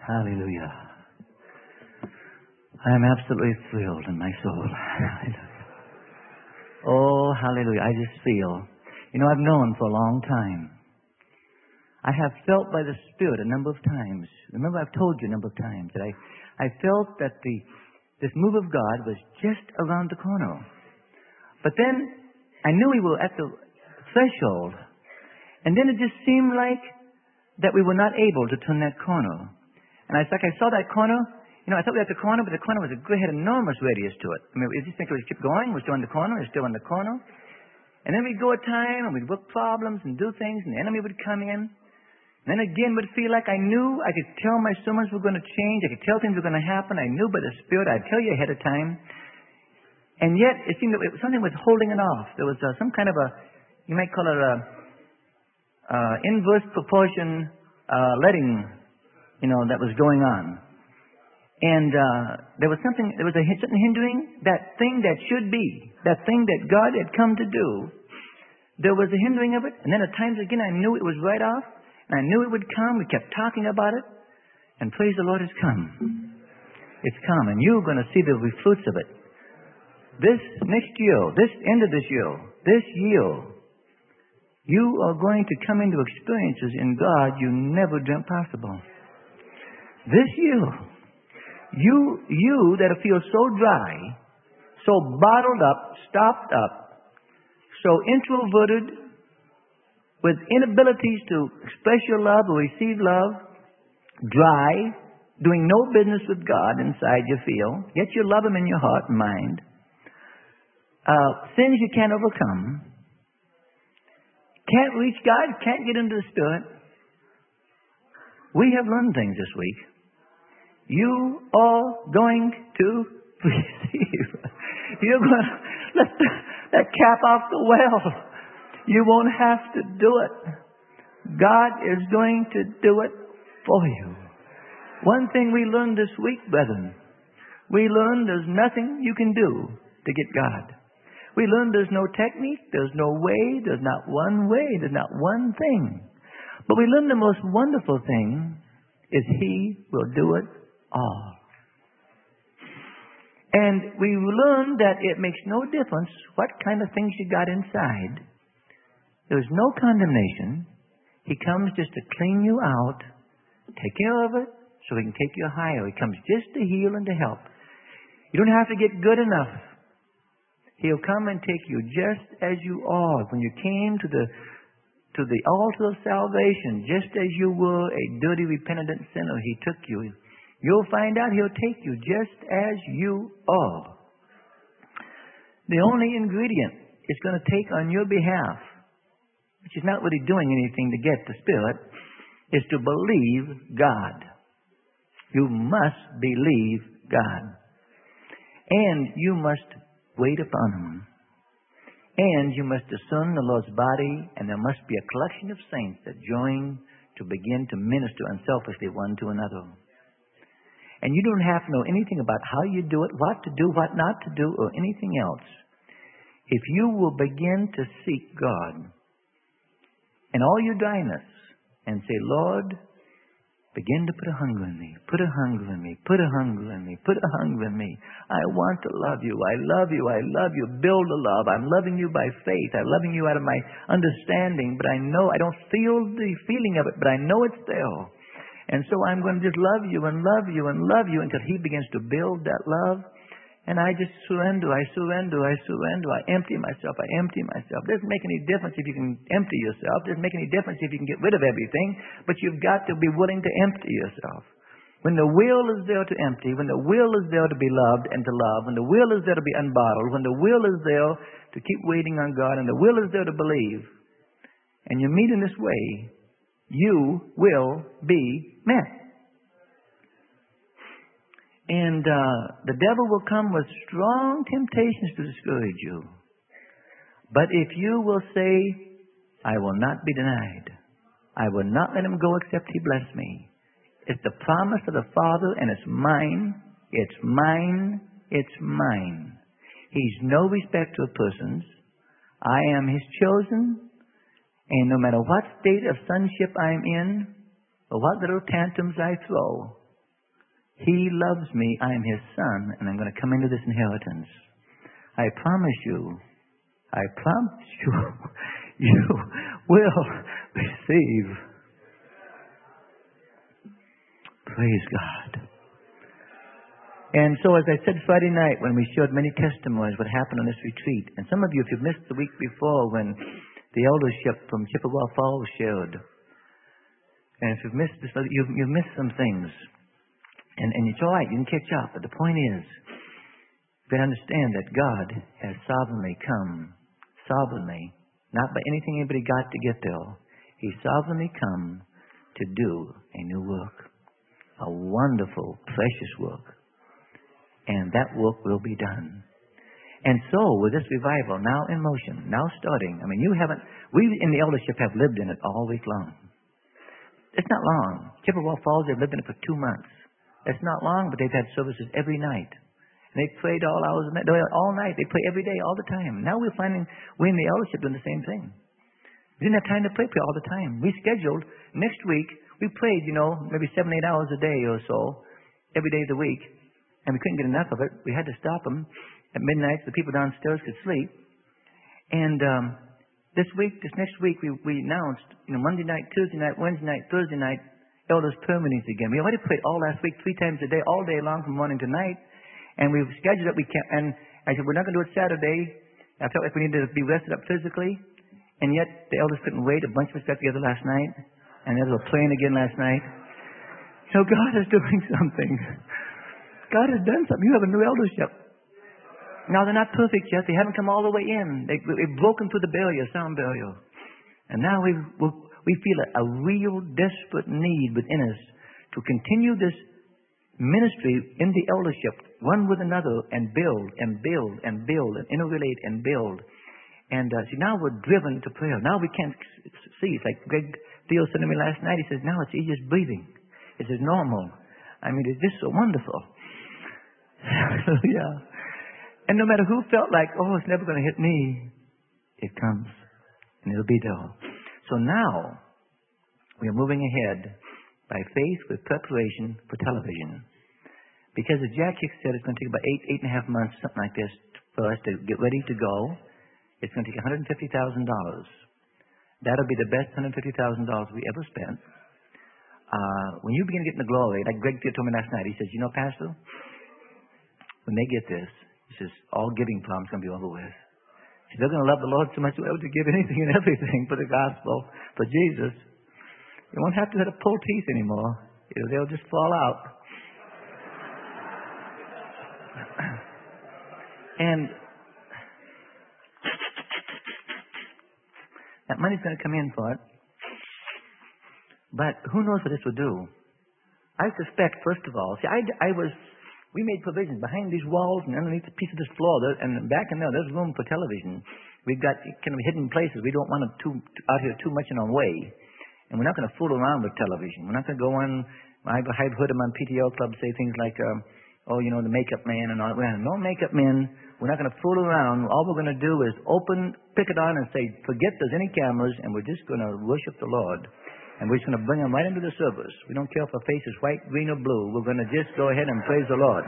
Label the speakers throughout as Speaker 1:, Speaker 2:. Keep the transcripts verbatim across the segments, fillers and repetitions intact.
Speaker 1: Hallelujah. I am absolutely thrilled in my soul. Hallelujah. Oh, hallelujah. I just feel. You know, I've known for a long time. I have felt by the Spirit a number of times. Remember, I've told you a number of times that I, I felt that the this move of God was just around the corner. But then I knew we were at the threshold. And then it just seemed like that we were not able to turn that corner. And it's like I saw that corner. You know, I thought we were at the corner, but the corner was a great, had enormous radius to it. I mean, we just think it was keep going. We're still in the corner. We're still in the corner. And then we'd go a time and we'd work problems and do things, and the enemy would come in. And then again, would feel like I knew. I could tell my sermons were going to change. I could tell things were going to happen. I knew by the Spirit. I'd tell you ahead of time. And yet, it seemed that it, something was holding it off. There was uh, some kind of a, you might call it a uh, inverse proportion uh, letting, you know, that was going on. And uh, there was something, there was a certain hindering, that thing that should be, that thing that God had come to do. There was a hindering of it. And then at times again, I knew it was right off. And I knew it would come. We kept talking about it. And praise the Lord, it's come. It's come. And you're going to see the fruits of it. This next year, this end of this year, this year, you are going to come into experiences in God you never dreamt possible. This year, you, you that feel so dry, so bottled up, stopped up, so introverted, with inabilities to express your love or receive love, dry, doing no business with God inside you feel, yet you love Him in your heart and mind, uh, sins you can't overcome, can't reach God, can't get into the Spirit. We have learned things this week. You are going to receive. You're going to let the, that cap off the well. You won't have to do it. God is going to do it for you. One thing we learned this week, brethren, we learned there's nothing you can do to get God. We learned there's no technique, there's no way, there's not one way, there's not one thing. But we learned the most wonderful thing is He will do it all. And we learned that it makes no difference what kind of things you got inside. There's no condemnation. He comes just to clean you out, take care of it, so He can take you higher. He comes just to heal and to help. You don't have to get good enough. He'll come and take you just as you are. When you came to the to the altar of salvation, just as you were a dirty, repentant sinner, He took you. You'll find out He'll take you just as you are. The only ingredient it's going to take on your behalf, which is not really doing anything to get the Spirit, is to believe God. You must believe God. And you must wait upon Him. And you must discern the Lord's body, and there must be a collection of saints that join to begin to minister unselfishly one to another. And you don't have to know anything about how you do it, what to do, what not to do, or anything else. If you will begin to seek God in all your dryness and say, Lord, begin to put a hunger in me, put a hunger in me, put a hunger in me, put a hunger in me. I want to love you. I love you. I love you. Build a love. I'm loving you by faith. I'm loving you out of my understanding, but I know I don't feel the feeling of it, but I know it's there. And so I'm going to just love you and love you and love you until He begins to build that love. And I just surrender, I surrender, I surrender. I empty myself, I empty myself. It doesn't make any difference if you can empty yourself. It doesn't make any difference if you can get rid of everything. But you've got to be willing to empty yourself. When the will is there to empty, when the will is there to be loved and to love, when the will is there to be unbottled, when the will is there to keep waiting on God, and the will is there to believe, and you meet in this way, you will be met. And uh, the devil will come with strong temptations to discourage you. But if you will say, I will not be denied. I will not let him go except he bless me. It's the promise of the Father, and it's mine. It's mine. It's mine. He's no respecter of persons. I am His chosen. And no matter what state of sonship I'm in, or what little tantrums I throw, He loves me. I am His son, and I'm going to come into this inheritance. I promise you, I promise you, you will receive. Praise God. And so, as I said Friday night, when we shared many testimonies what happened on this retreat, and some of you, if you've missed the week before when the eldership from Chippewa Falls shared, and if you've missed this, you've, you've missed some things, and, and it's all right, you can catch up. But the point is, you can understand that God has sovereignly come, sovereignly, not by anything anybody got to get there. He sovereignly come to do a new work, a wonderful, precious work. And that work will be done. And so, with this revival now in motion, now starting, I mean, you haven't, we in the eldership have lived in it all week long. It's not long. Chippewa Falls, they've lived in it for two months. It's not long, but they've had services every night. And they prayed all hours of the night, all night. They pray every day, all the time. Now we're finding, we in the eldership doing the same thing. We didn't have time to pray, pray all the time. We scheduled, next week, we prayed, you know, maybe seven, eight hours a day or so, every day of the week. And we couldn't get enough of it. We had to stop them at midnight so the people downstairs could sleep. And um, this week, this next week, we, we announced, you know, Monday night, Tuesday night, Wednesday night, Thursday night, elders prayer meetings again. We already prayed all last week, three times a day, all day long from morning to night. And we've scheduled it. We can't, and I said, we're not going to do it Saturday. I felt like we needed to be rested up physically. And yet, the elders couldn't wait. A bunch of us got together last night. And they were praying again last night. So God is doing something. God has done something. You have a new eldership. Now, they're not perfect yet. They haven't come all the way in. They, they've broken through the barrier, sound barrier. And now we we feel a, a real desperate need within us to continue this ministry in the eldership, one with another, and build and build and build and interrelate and build. And uh, see, now we're driven to prayer. Now we can't see. It's like Greg Theo said to me last night. He says, now it's just breathing. It's just normal. I mean, it's just so wonderful. Yeah. And no matter who felt like, oh, it's never going to hit me, it comes. And it'll be there. So now, we are moving ahead by faith with preparation for television. Because as Jack Hicks said, it's going to take about eight, eight and a half months, something like this, for us to get ready to go. It's going to take one hundred fifty thousand dollars. That'll be the best one hundred fifty thousand dollars we ever spent. Uh, when you begin to get in the glory, like Greg told me last night, he says, you know, Pastor, when they get this, he says, all giving problems going to be over with. He says, they're going to love the Lord so much they'll be able to give anything and everything for the gospel, for Jesus. You won't have to have to pull teeth anymore. You know, they'll just fall out. And that money's going to come in for it. But who knows what this will do? I suspect, first of all, see, I, I was... We made provisions behind these walls and underneath a piece of this floor, there, and back in there, there's room for television. We've got kind of hidden places. We don't want it too, out here too much in our way. And we're not going to fool around with television. We're not going to go on, I've heard them on P T L Club say things like, um, oh, you know, the makeup man and all that. No makeup men. We're not going to fool around. All we're going to do is open, pick it on and say, forget there's any cameras, and we're just going to worship the Lord. And we're just going to bring them right into the service. We don't care if our face is white, green, or blue. We're going to just go ahead and praise the Lord.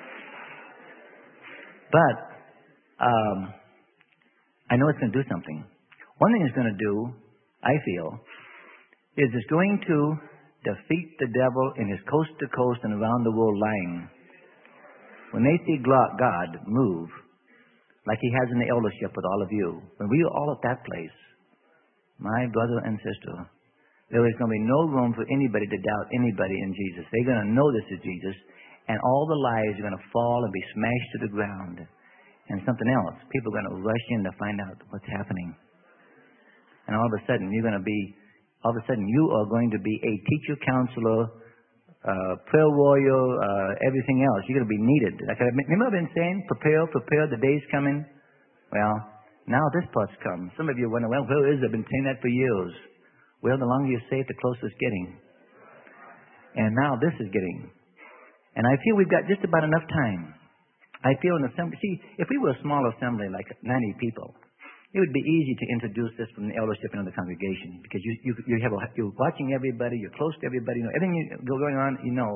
Speaker 1: But um, I know it's going to do something. One thing it's going to do, I feel, is it's going to defeat the devil in his coast to coast and around the world lying. When they see God move, like He has in the eldership with all of you, when we are all at that place, my brother and sister, there is going to be no room for anybody to doubt anybody in Jesus. They're going to know this is Jesus, and all the lies are going to fall and be smashed to the ground. And something else, people are going to rush in to find out what's happening. And all of a sudden, you're going to be, all of a sudden, you are going to be a teacher, counselor, uh, prayer warrior, uh, everything else. You're going to be needed. Like I, remember I've been saying, prepare, prepare, the day's coming. Well, now this part's come. Some of you wonder, well, where is it? I've been saying that for years. Well, the longer you say it, the closer it's getting. And now this is getting. And I feel we've got just about enough time. I feel an assembly. See, if we were a small assembly, like ninety people, it would be easy to introduce this from the eldership into the congregation. Because you, you, you have a, you're watching everybody, you're close to everybody, you know, everything you, going on, you know.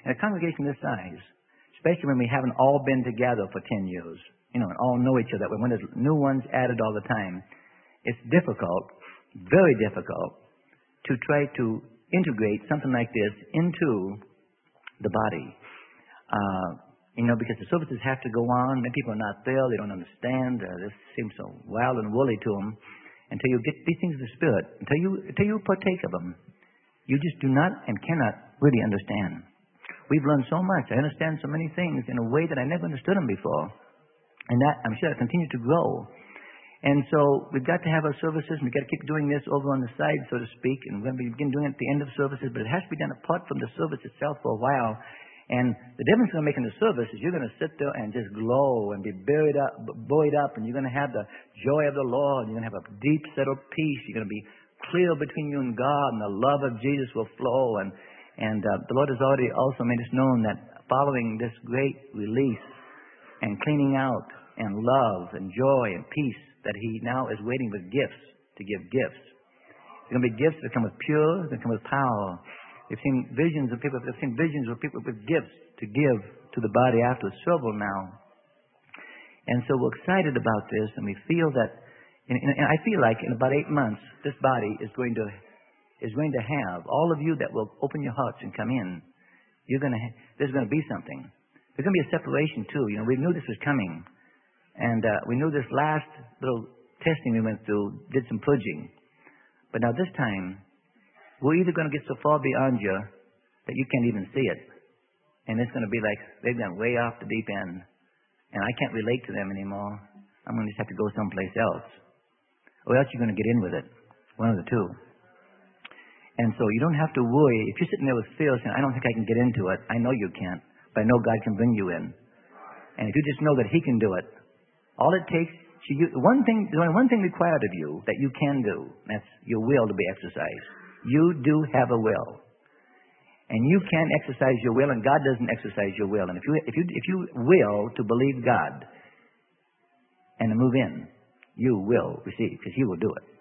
Speaker 1: In a congregation this size, especially when we haven't all been together for ten years, you know, and all know each other, when there's new ones added all the time, it's difficult, very difficult, to try to integrate something like this into the body. Uh, you know, because the services have to go on. Many people are not there. They don't understand. Uh, this seems so wild and woolly to them. Until you get these things of the Spirit, until you, until you partake of them, you just do not and cannot really understand. We've learned so much. I understand so many things in a way that I never understood them before. And that, I'm sure, will continue to grow. And so we've got to have our services, and we've got to keep doing this over on the side, so to speak. And we're going to begin doing it at the end of services, but it has to be done apart from the service itself for a while. And the difference it's going to make in the service is you're going to sit there and just glow and be buried up, buoyed up, and you're going to have the joy of the Lord. You're going to have a deep, settled peace. You're going to be clear between you and God, and the love of Jesus will flow. And and uh, the Lord has already also made us known that following this great release and cleaning out and love and joy and peace, that He now is waiting with gifts to give gifts. There's going to be gifts that come with pure, that come with power. We've seen visions of people. We've seen visions of people with gifts to give to the body after several now. And so we're excited about this, and we feel that. And, and I feel like in about eight months, this body is going to is going to have all of you that will open your hearts and come in. You're going to. Ha- there's going to be something. There's going to be a separation too. You know, we knew this was coming, and uh, we knew this last little testing we went through did some purging. But now this time, we're either going to get so far beyond you that you can't even see it. And it's going to be like they've gone way off the deep end. And I can't relate to them anymore. I'm going to just have to go someplace else. Or else you're going to get in with it. One of the two. And so you don't have to worry. If you're sitting there with fear saying, I don't think I can get into it. I know you can't. But I know God can bring you in. And if you just know that He can do it, all it takes, you, one thing, there's only one thing required of you that you can do. That's your will to be exercised. You do have a will. And you can exercise your will, and God doesn't exercise your will. And if you, if you, if you will to believe God and to move in, you will receive, because He will do it.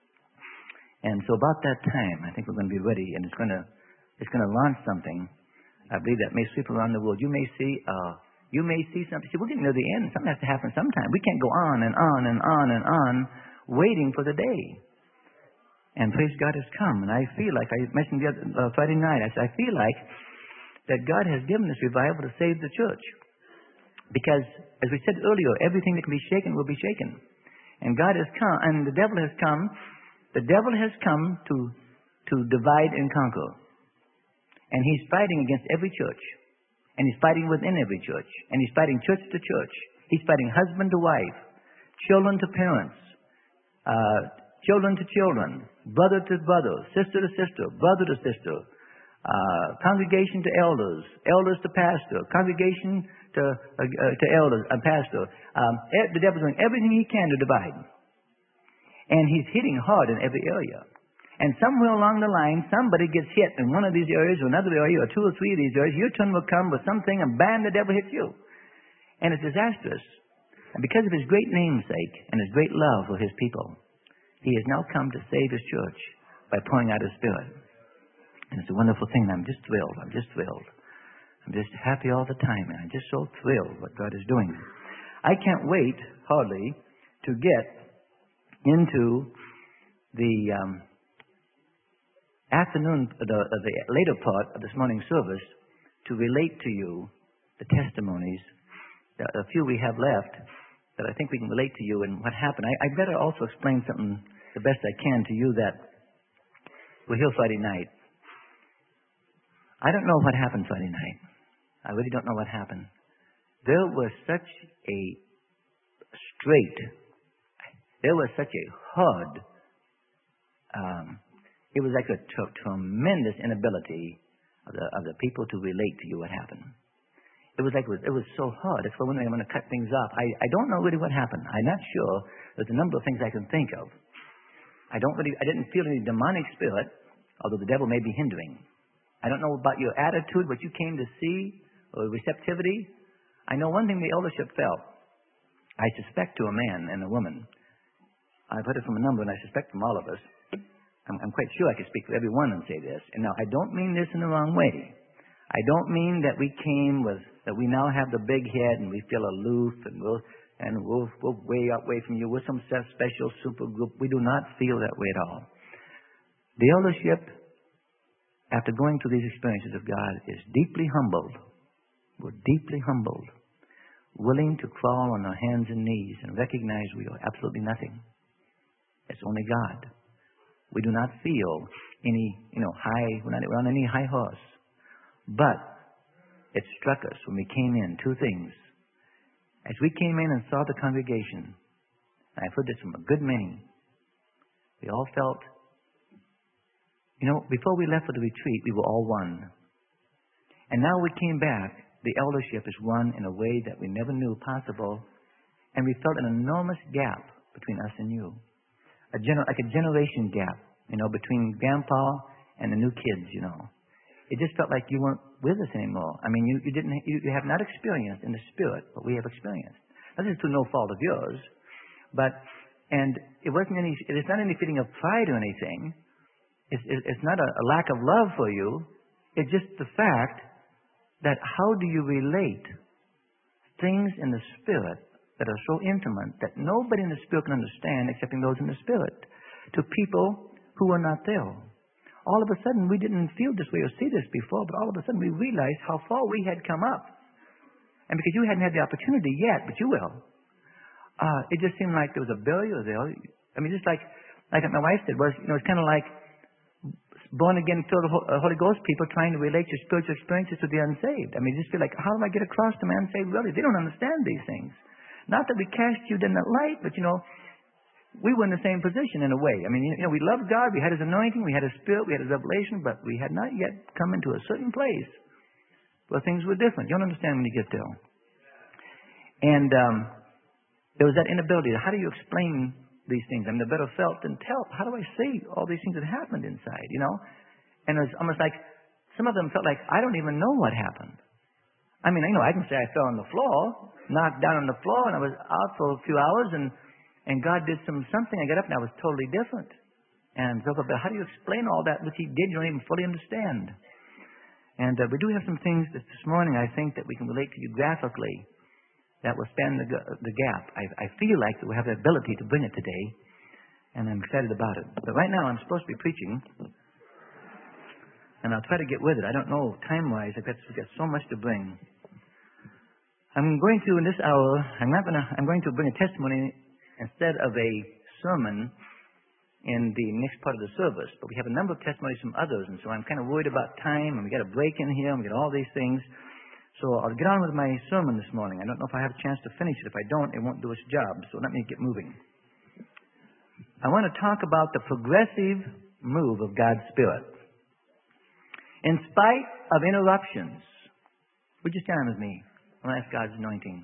Speaker 1: And so about that time, I think we're going to be ready, and it's going to, it's going to launch something. I believe that may sweep around the world. You may see, uh, you may see something. See, we're getting near the end. Something has to happen sometime. We can't go on and on and on and on waiting for the day. And praise God has come. And I feel like, I mentioned the other, uh, Friday night, I said, I feel like that God has given this revival to save the church. Because, as we said earlier, everything that can be shaken will be shaken. And God has come, and the devil has come, the devil has come to, to divide and conquer. And he's fighting against every church. And he's fighting within every church. And he's fighting church to church. He's fighting husband to wife, children to parents, uh, children to children, brother to brother, sister to sister, brother to sister, uh, congregation to elders, elders to pastor, congregation to uh, uh, to elders and pastor. Um, the devil's doing everything he can to divide. And he's hitting hard in every area. And somewhere along the line, somebody gets hit in one of these areas or another area or two or three of these areas. Your turn will come with something, and bam, the devil hits you. And it's disastrous. And because of His great namesake and His great love for His people, He has now come to save His church by pouring out His Spirit. And it's a wonderful thing. I'm just thrilled. I'm just thrilled. I'm just happy all the time. And I'm just so thrilled what God is doing. I can't wait, hardly, to get into the um, afternoon, the, the later part of this morning's service to relate to you the testimonies, the, the few we have left, that I think we can relate to you and what happened. I, I better also explain something the best I can to you that we're here Friday night. I don't know what happened Friday night. I really don't know what happened. There was such a straight, there was such a hard, um, it was like a t- tremendous inability of the, of the people to relate to you what happened. It was like it was, it was so hard. That's why when I'm going to cut things off. I, I don't know really what happened. I'm not sure. There's a number of things I can think of. I don't really. I didn't feel any demonic spirit, although the devil may be hindering. I don't know about your attitude, what you came to see, or receptivity. I know one thing the eldership felt. I suspect to a man and a woman. I've heard it from a number, and I suspect from all of us. I'm, I'm quite sure I could speak for everyone and say this. And now, I don't mean this in the wrong way. I don't mean that we came with, that we now have the big head and we feel aloof and we'll, and we'll, we're way up way from you. We're some special super group. We do not feel that way at all. The eldership, after going through these experiences of God, is deeply humbled. We're deeply humbled, willing to crawl on our hands and knees and recognize we are absolutely nothing. It's only God. We do not feel any, you know, high, we're not we're on any high horse. But it struck us when we came in, two things. As we came in and saw the congregation, and I've heard this from a good many, we all felt, you know, before we left for the retreat, we were all one. And now we came back, the eldership is one in a way that we never knew possible, and we felt an enormous gap between us and you. A gener- like a generation gap, you know, between Grandpa and the new kids, you know. It just felt like you weren't with us anymore. I mean, you, you didn't, you, you have not experienced in the Spirit what we have experienced. This is through no fault of yours, but, and it wasn't any, it is not any feeling of pride or anything. It's, it's not a, a lack of love for you. It's just the fact that how do you relate things in the Spirit that are so intimate that nobody in the Spirit can understand excepting those in the Spirit to people who are not there. All of a sudden, we didn't feel this way or see this before, but all of a sudden we realized how far we had come up. And because you hadn't had the opportunity yet, but you will, uh, it just seemed like there was a barrier there. I mean, just like like my wife said, was you know, it's kind of like born again, filled Holy Ghost people trying to relate your spiritual experiences to the unsaved. I mean, you just feel like, how do I get across to the unsaved? Really, they don't understand these things. Not that we cast you in that light, but you know, we were in the same position in a way. I mean, you know, we loved God, we had His anointing, we had His Spirit, we had His revelation, but we had not yet come into a certain place where things were different. You don't understand when you get there. And um, there was that inability. How do you explain these things? I mean, the better felt than tell. How do I say all these things that happened inside, you know? And it was almost like, some of them felt like, I don't even know what happened. I mean, you know, I can say I fell on the floor, knocked down on the floor, and I was out for a few hours, and, and God did some something. I got up, and I was totally different. And so, but how do you explain all that which He did you don't even fully understand? And uh, we do have some things that this morning, I think, that we can relate to you graphically that will span the, the gap. I, I feel like we have the ability to bring it today, and I'm excited about it. But right now, I'm supposed to be preaching, and I'll try to get with it. I don't know, time-wise, I've got, I've got so much to bring. I'm going to, in this hour, I'm not going to, I'm going to bring a testimony instead of a sermon in the next part of the service. But we have a number of testimonies from others, and so I'm kind of worried about time, and we got a break in here, and we got all these things. So I'll get on with my sermon this morning. I don't know if I have a chance to finish it. If I don't, it won't do its job. So let me get moving. I want to talk about the progressive move of God's Spirit. In spite of interruptions, would you stand with me? I want to ask God's anointing.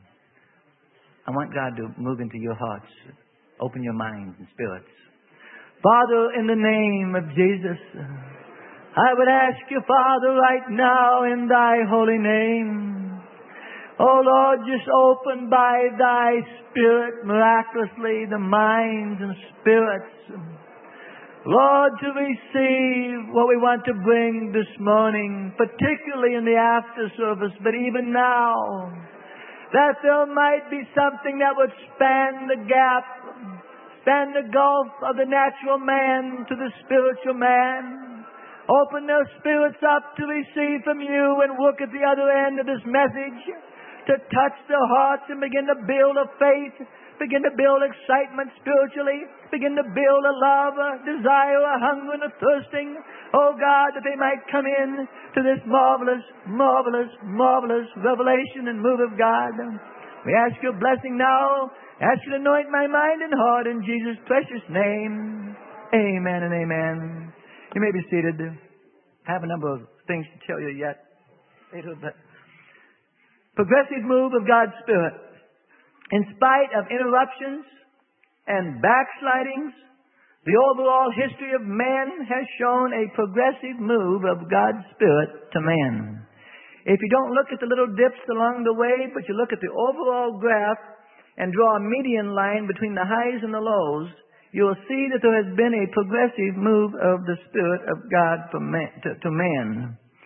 Speaker 1: I want God to move into your hearts. Open your minds and spirits. Father, in the name of Jesus, I would ask you, Father, right now in Thy holy name. Oh Lord, just open by Thy Spirit miraculously the minds and spirits. Lord, to receive what we want to bring this morning, particularly in the after service, but even now, that there might be something that would span the gap, span the gulf of the natural man to the spiritual man. Open their spirits up to receive from you and work at the other end of this message to touch their hearts and begin to build a faith, begin to build excitement spiritually, begin to build a love, a desire, a hunger, and a thirsting. Oh God, that they might come in to this marvelous, marvelous, marvelous revelation and move of God. We ask your blessing now. Ask you to anoint my mind and heart in Jesus' precious name. Amen and amen. You may be seated. I have a number of things to tell you yet. But progressive move of God's Spirit. In spite of interruptions and backslidings, the overall history of man has shown a progressive move of God's Spirit to man. If you don't look at the little dips along the way, but you look at the overall graph and draw a median line between the highs and the lows, you will see that there has been a progressive move of the Spirit of God from man, to, to man.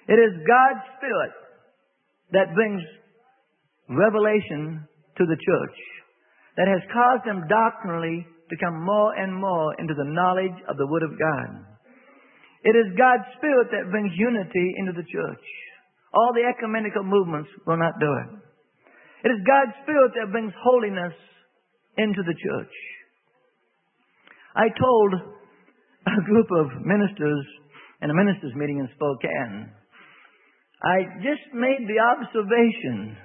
Speaker 1: It is God's Spirit that brings revelation to the church, that has caused them doctrinally to come more and more into the knowledge of the Word of God. It is God's Spirit that brings unity into the church. All the ecumenical movements will not do it. It is God's Spirit that brings holiness into the church. I told a group of ministers in a ministers' meeting in Spokane, I just made the observation,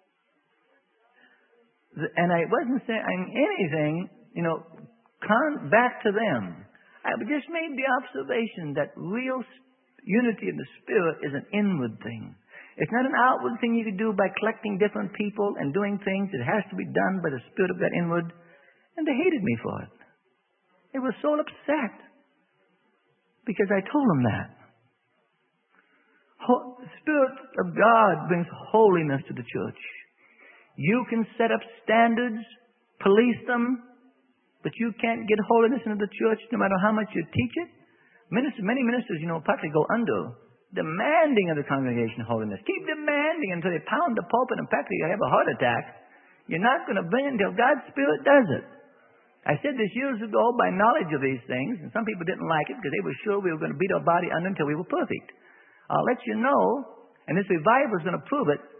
Speaker 1: and I wasn't saying anything, you know, con- back to them. I just made the observation that real unity of the Spirit is an inward thing. It's not an outward thing you can do by collecting different people and doing things. It has to be done by the Spirit of God inward. And they hated me for it. They were so upset because I told them that. The Spirit of God brings holiness to the church. You can set up standards, police them, but you can't get holiness into the church no matter how much you teach it. Ministers, many ministers, you know, partly go under, demanding of the congregation holiness. Keep demanding until they pound the pulpit and practically have a heart attack. You're not going to bring it until God's Spirit does it. I said this years ago by knowledge of these things, and some people didn't like it because they were sure we were going to beat our body under until we were perfect. I'll let you know, and this revival is going to prove it,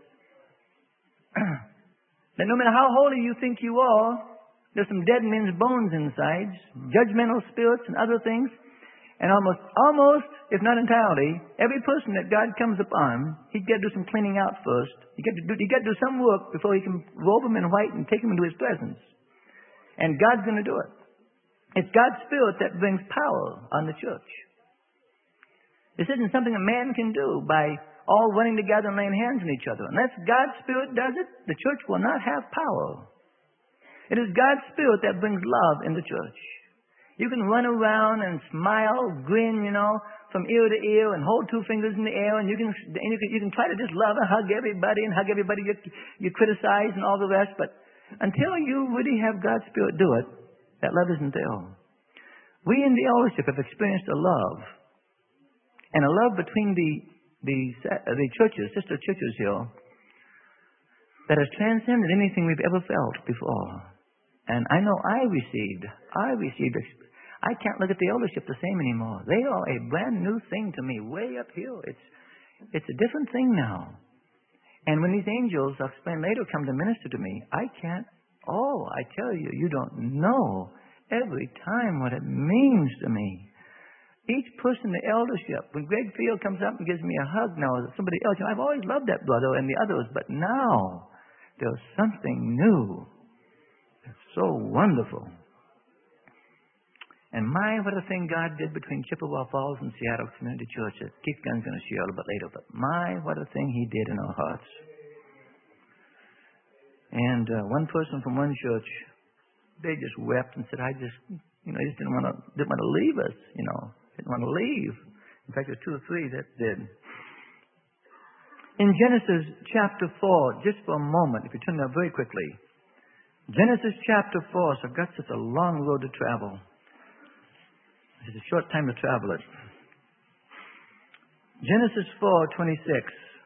Speaker 1: that no matter how holy you think you are, there's some dead men's bones inside, judgmental spirits and other things. And almost, almost, if not entirely, every person that God comes upon, He's got to do some cleaning out first. He got to do, he got to do some work before He can robe them in white and take them into His presence. And God's going to do it. It's God's Spirit that brings power on the church. This isn't something a man can do by all running together and laying hands on each other. Unless God's Spirit does it, the church will not have power. It is God's Spirit that brings love in the church. You can run around and smile, grin, you know, from ear to ear and hold two fingers in the air, and you can and you can, you can try to just love and hug everybody and hug everybody you, you criticize and all the rest, but until you really have God's Spirit do it, that love isn't there. We in the eldership have experienced a love, and a love between the the, the churches, sister churches here, that has transcended anything we've ever felt before. And I know I received, I received, I can't look at the eldership the same anymore. They are a brand new thing to me, way up here. It's, it's a different thing now. And when these angels, I'll explain later, come to minister to me, I can't, oh, I tell you, you don't know every time what it means to me. Each person in the eldership, when Greg Field comes up and gives me a hug now, or somebody else, you know, I've always loved that brother and the others, but now there's something new. It's so wonderful. And my, what a thing God did between Chippewa Falls and Seattle Community Church. Keith Gunn's going to share a little bit later, but my, what a thing He did in our hearts. And uh, one person from one church, they just wept and said, I just, you know, I just didn't want to, didn't want to leave us, you know, didn't want to leave. In fact, there's two or three that did. In Genesis chapter four, just for a moment, if you turn there very quickly, Genesis chapter four, so I've got such a long road to travel. It's a short time to travel it. Genesis four twenty-six.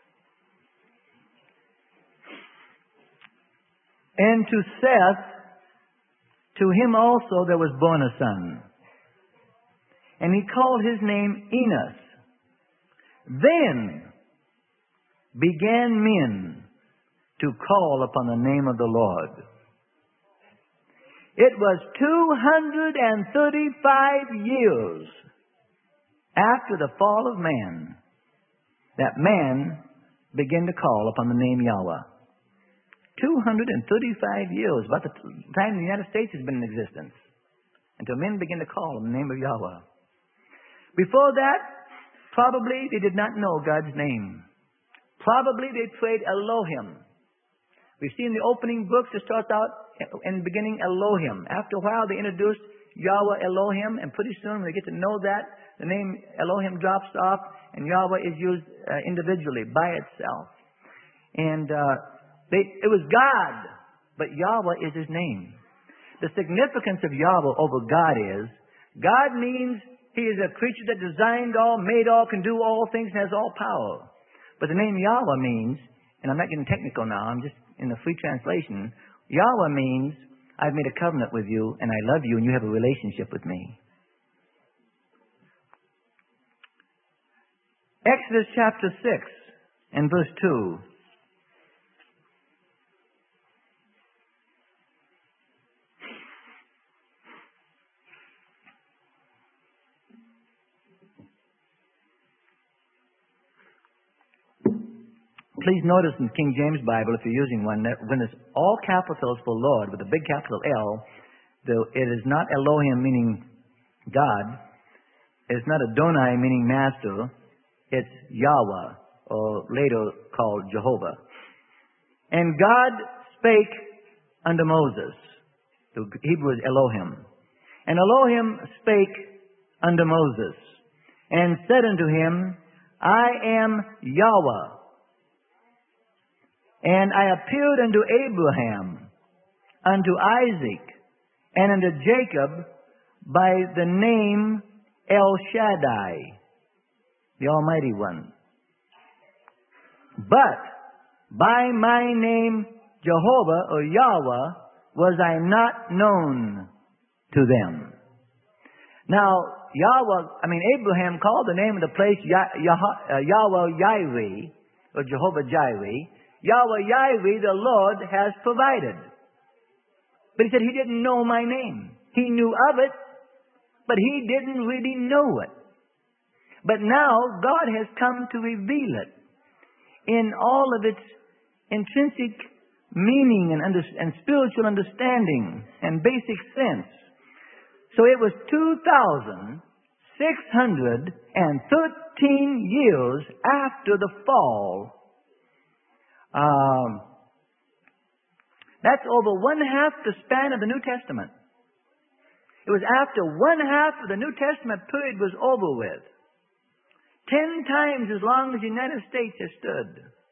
Speaker 1: And to Seth, to him also there was born a son. And he called his name Enos. Then began men to call upon the name of the Lord. It was two hundred thirty-five years after the fall of man that man began to call upon the name Yahweh. two hundred thirty-five years, about the time the United States has been in existence, until men began to call on the name of Yahweh. Before that, probably they did not know God's name. Probably they prayed Elohim. We see in the opening books it starts out in the beginning Elohim. After a while they introduced Yahweh Elohim, and pretty soon when they get to know that, the name Elohim drops off and Yahweh is used uh, individually by itself. And uh, they, it was God, but Yahweh is His name. The significance of Yahweh over God is, God means He is a creature that designed all, made all, can do all things, and has all power. But the name Yahweh means, and I'm not getting technical now, I'm just in the free translation, Yahweh means, I've made a covenant with you, and I love you, and you have a relationship with me. Exodus chapter six and verse two. Please notice in King James Bible, if you're using one, that when it's all capitals for Lord with a big capital L, the, it is not Elohim meaning God. It's not Adonai meaning master. It's Yahweh, or later called Jehovah. And God spake unto Moses. The Hebrew is Elohim. And Elohim spake unto Moses, and said unto him, I am Yahweh. And I appeared unto Abraham, unto Isaac, and unto Jacob by the name El Shaddai, the Almighty One. But by my name Jehovah or Yahweh was I not known to them. Now, Yahweh, I mean Abraham called the name of the place Yah- Yah- uh, Yahweh Yireh, or Jehovah Jireh. Yahweh Yireh, the Lord has provided. But he said he didn't know my name. He knew of it, but he didn't really know it. But now God has come to reveal it in all of its intrinsic meaning and, under, and spiritual understanding and basic sense. So it was two thousand six hundred thirteen years after the fall. Um, that's over one half the span of the New Testament. It was after one half of the New Testament period was over with. Ten times as long as the United States has stood.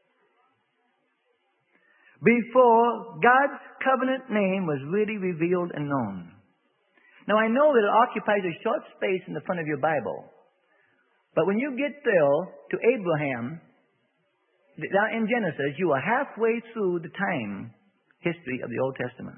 Speaker 1: Before God's covenant name was really revealed and known. Now I know that it occupies a short space in the front of your Bible. But when you get there to Abraham, in Genesis, you are halfway through the time history of the Old Testament.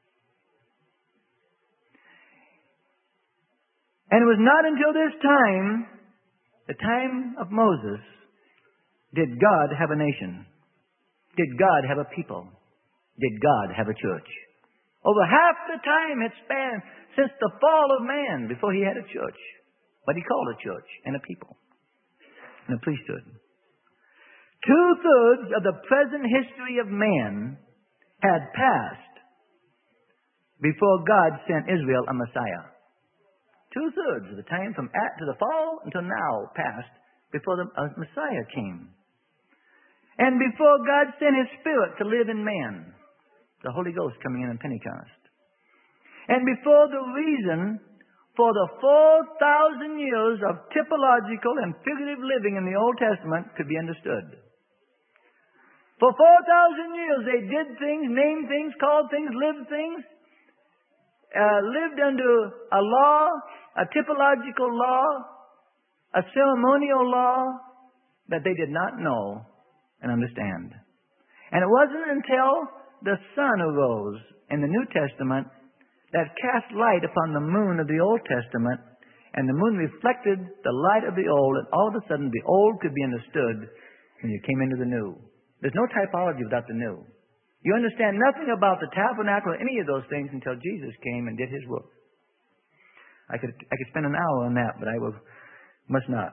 Speaker 1: And it was not until this time, the time of Moses, did God have a nation. Did God have a people? Did God have a church? Over half the time had spanned since the fall of man before he had a church. What he called a church and a people and a priesthood. Two-thirds of the present history of man had passed before God sent Israel a Messiah. Two-thirds of the time from at to the fall until now passed before the uh, Messiah came. And before God sent His Spirit to live in man, the Holy Ghost coming in on Pentecost. And before the reason for the four thousand years of typological and figurative living in the Old Testament could be understood. For four thousand years they did things, named things, called things, lived things, uh, lived under a law, a typological law, a ceremonial law that they did not know and understand. And it wasn't until the sun arose in the New Testament that cast light upon the moon of the Old Testament, and the moon reflected the light of the old, and all of a sudden the old could be understood when you came into the new. There's no typology without the new. You understand nothing about the tabernacle or any of those things until Jesus came and did His work. I could I could spend an hour on that, but I will must not.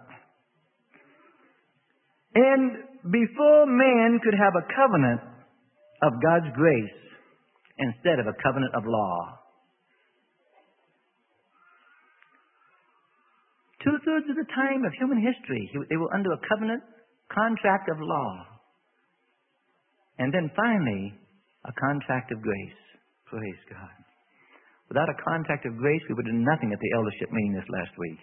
Speaker 1: And before man could have a covenant of God's grace instead of a covenant of law. Two-thirds of the time of human history, they were under a covenant contract of law. And then finally, a contract of grace. Praise God. Without a contract of grace, we would do nothing at the eldership meeting this last week.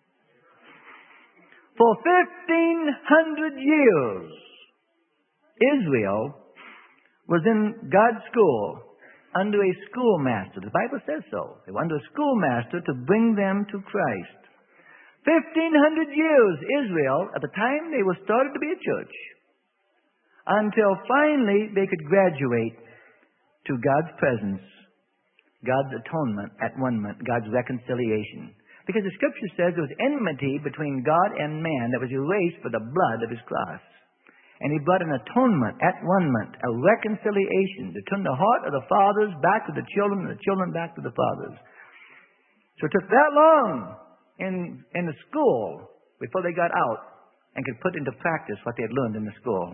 Speaker 1: For fifteen hundred years, Israel was in God's school under a schoolmaster. The Bible says so. They were under a schoolmaster to bring them to Christ. Fifteen hundred years, Israel, at the time they were started to be a church, until finally they could graduate to God's presence, God's atonement, at one moment, God's reconciliation. Because the Scripture says there was enmity between God and man that was erased by the blood of His cross. And He brought an atonement, at one moment, a reconciliation to turn the heart of the fathers back to the children and the children back to the fathers. So it took that long in, in the school before they got out and could put into practice what they had learned in the school.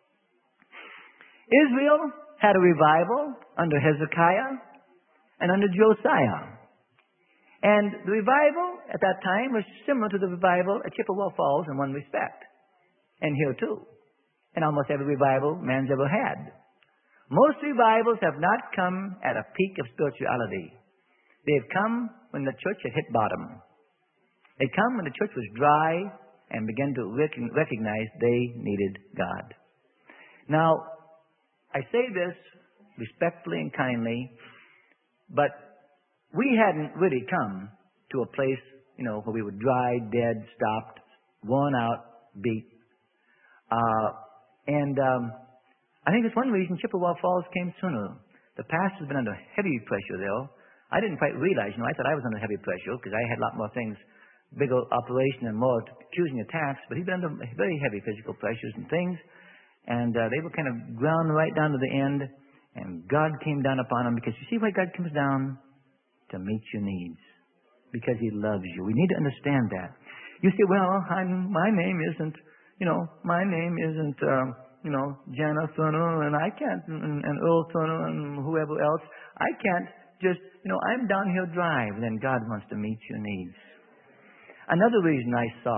Speaker 1: Israel had a revival under Hezekiah and under Josiah. And the revival at that time was similar to the revival at Chippewa Falls in one respect. And here too. In almost every revival man's ever had. Most revivals have not come at a peak of spirituality. They have come when the church had hit bottom. They come when the church was dry and began to recognize they needed God. Now, I say this respectfully and kindly, but we hadn't really come to a place, you know, where we were dry, dead, stopped, worn out, beat. Uh, and um, I think that's one reason Chippewa Falls came sooner. The pastor's been under heavy pressure there. I didn't quite realize, you know, I thought I was under heavy pressure because I had a lot more things, bigger operation and more accusing attacks, but he'd been under very heavy physical pressures and things. And uh, they were kind of ground right down to the end. And God came down upon them because you see why God comes down? To meet your needs. Because He loves you. We need to understand that. You say, well, I'm, my name isn't, you know, my name isn't, um, you know, Jana Turner, and I can't, and, and Earl Turner, and whoever else. I can't just, you know, I'm downhill drive. Then God wants to meet your needs. Another reason I saw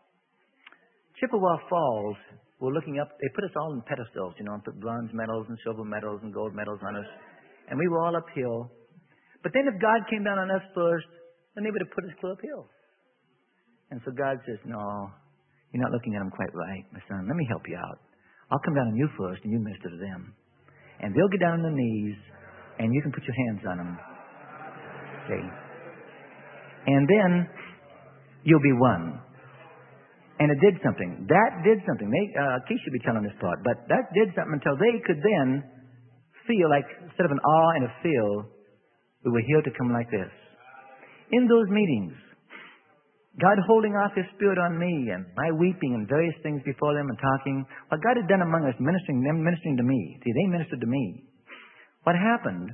Speaker 1: Chippewa Falls were looking up, they put us all in pedestals, you know, and put bronze medals and silver medals and gold medals on us. And we were all uphill. But then if God came down on us first, then they would have put us clear uphill. And so God says, no, you're not looking at them quite right, my son. Let me help you out. I'll come down on you first and you minister to them. And they'll get down on their knees and you can put your hands on them. Okay. And then you'll be one. And it did something. That did something. They, uh, Keith should be telling this part, but that did something until they could then feel like, instead of an awe and a feel, we were here to come like this. In those meetings, God holding off His Spirit on me and my weeping and various things before them and talking, what God had done among us, ministering them, ministering to me. See, they ministered to me. What happened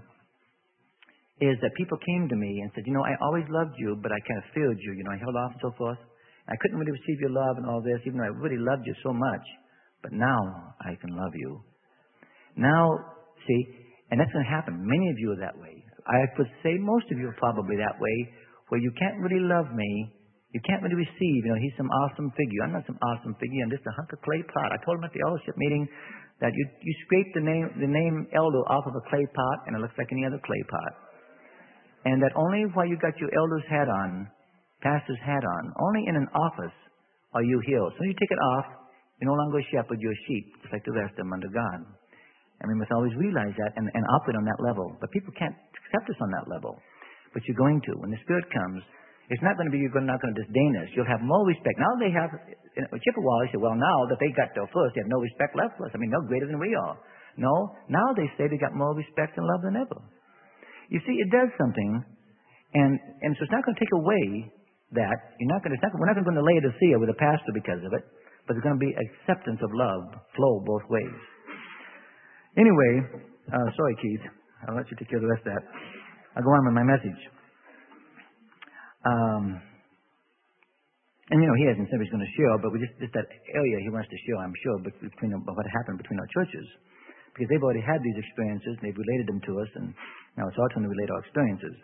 Speaker 1: is that people came to me and said, you know, I always loved you, but I kind of feared you. You know, I held off and so forth. I couldn't really receive your love and all this, even though I really loved you so much. But now I can love you. Now, see, and that's going to happen. Many of you are that way. I would say most of you are probably that way, where you can't really love me. You can't really receive. You know, he's some awesome figure. I'm not some awesome figure. I'm just a hunk of clay pot. I told him at the eldership meeting that you you scrape the name the name elder off of a clay pot, and it looks like any other clay pot. And that only while you got your elder's hat on, pastor's hat on, only in an office are you healed. So you take it off, you're no longer a shepherd, you're a sheep, just like the rest of them under God. And we must always realize that and, and operate on that level. But people can't accept us on that level. But you're going to. When the Spirit comes, it's not going to be you're not going to disdain us. You'll have more respect. Now they have, you know, Chippewa, they say, well, now that they got there first, they have no respect left for us. I mean, they're greater than we are. No, now they say they got more respect and love than ever. You see, it does something, and, and so it's not going to take away that. You're not going to, it's not, we're not going to go to Laodicea with a pastor because of it, but there's going to be acceptance of love flow both ways. Anyway, uh, sorry, Keith. I'll let you take care of the rest of that. I'll go on with my message. Um, and, you know, he hasn't said he's going to share, but we just, just that area he wants to share, I'm sure, but between what happened between our churches. Because they've already had these experiences, and they've related them to us, and now it's our turn to relate our experiences.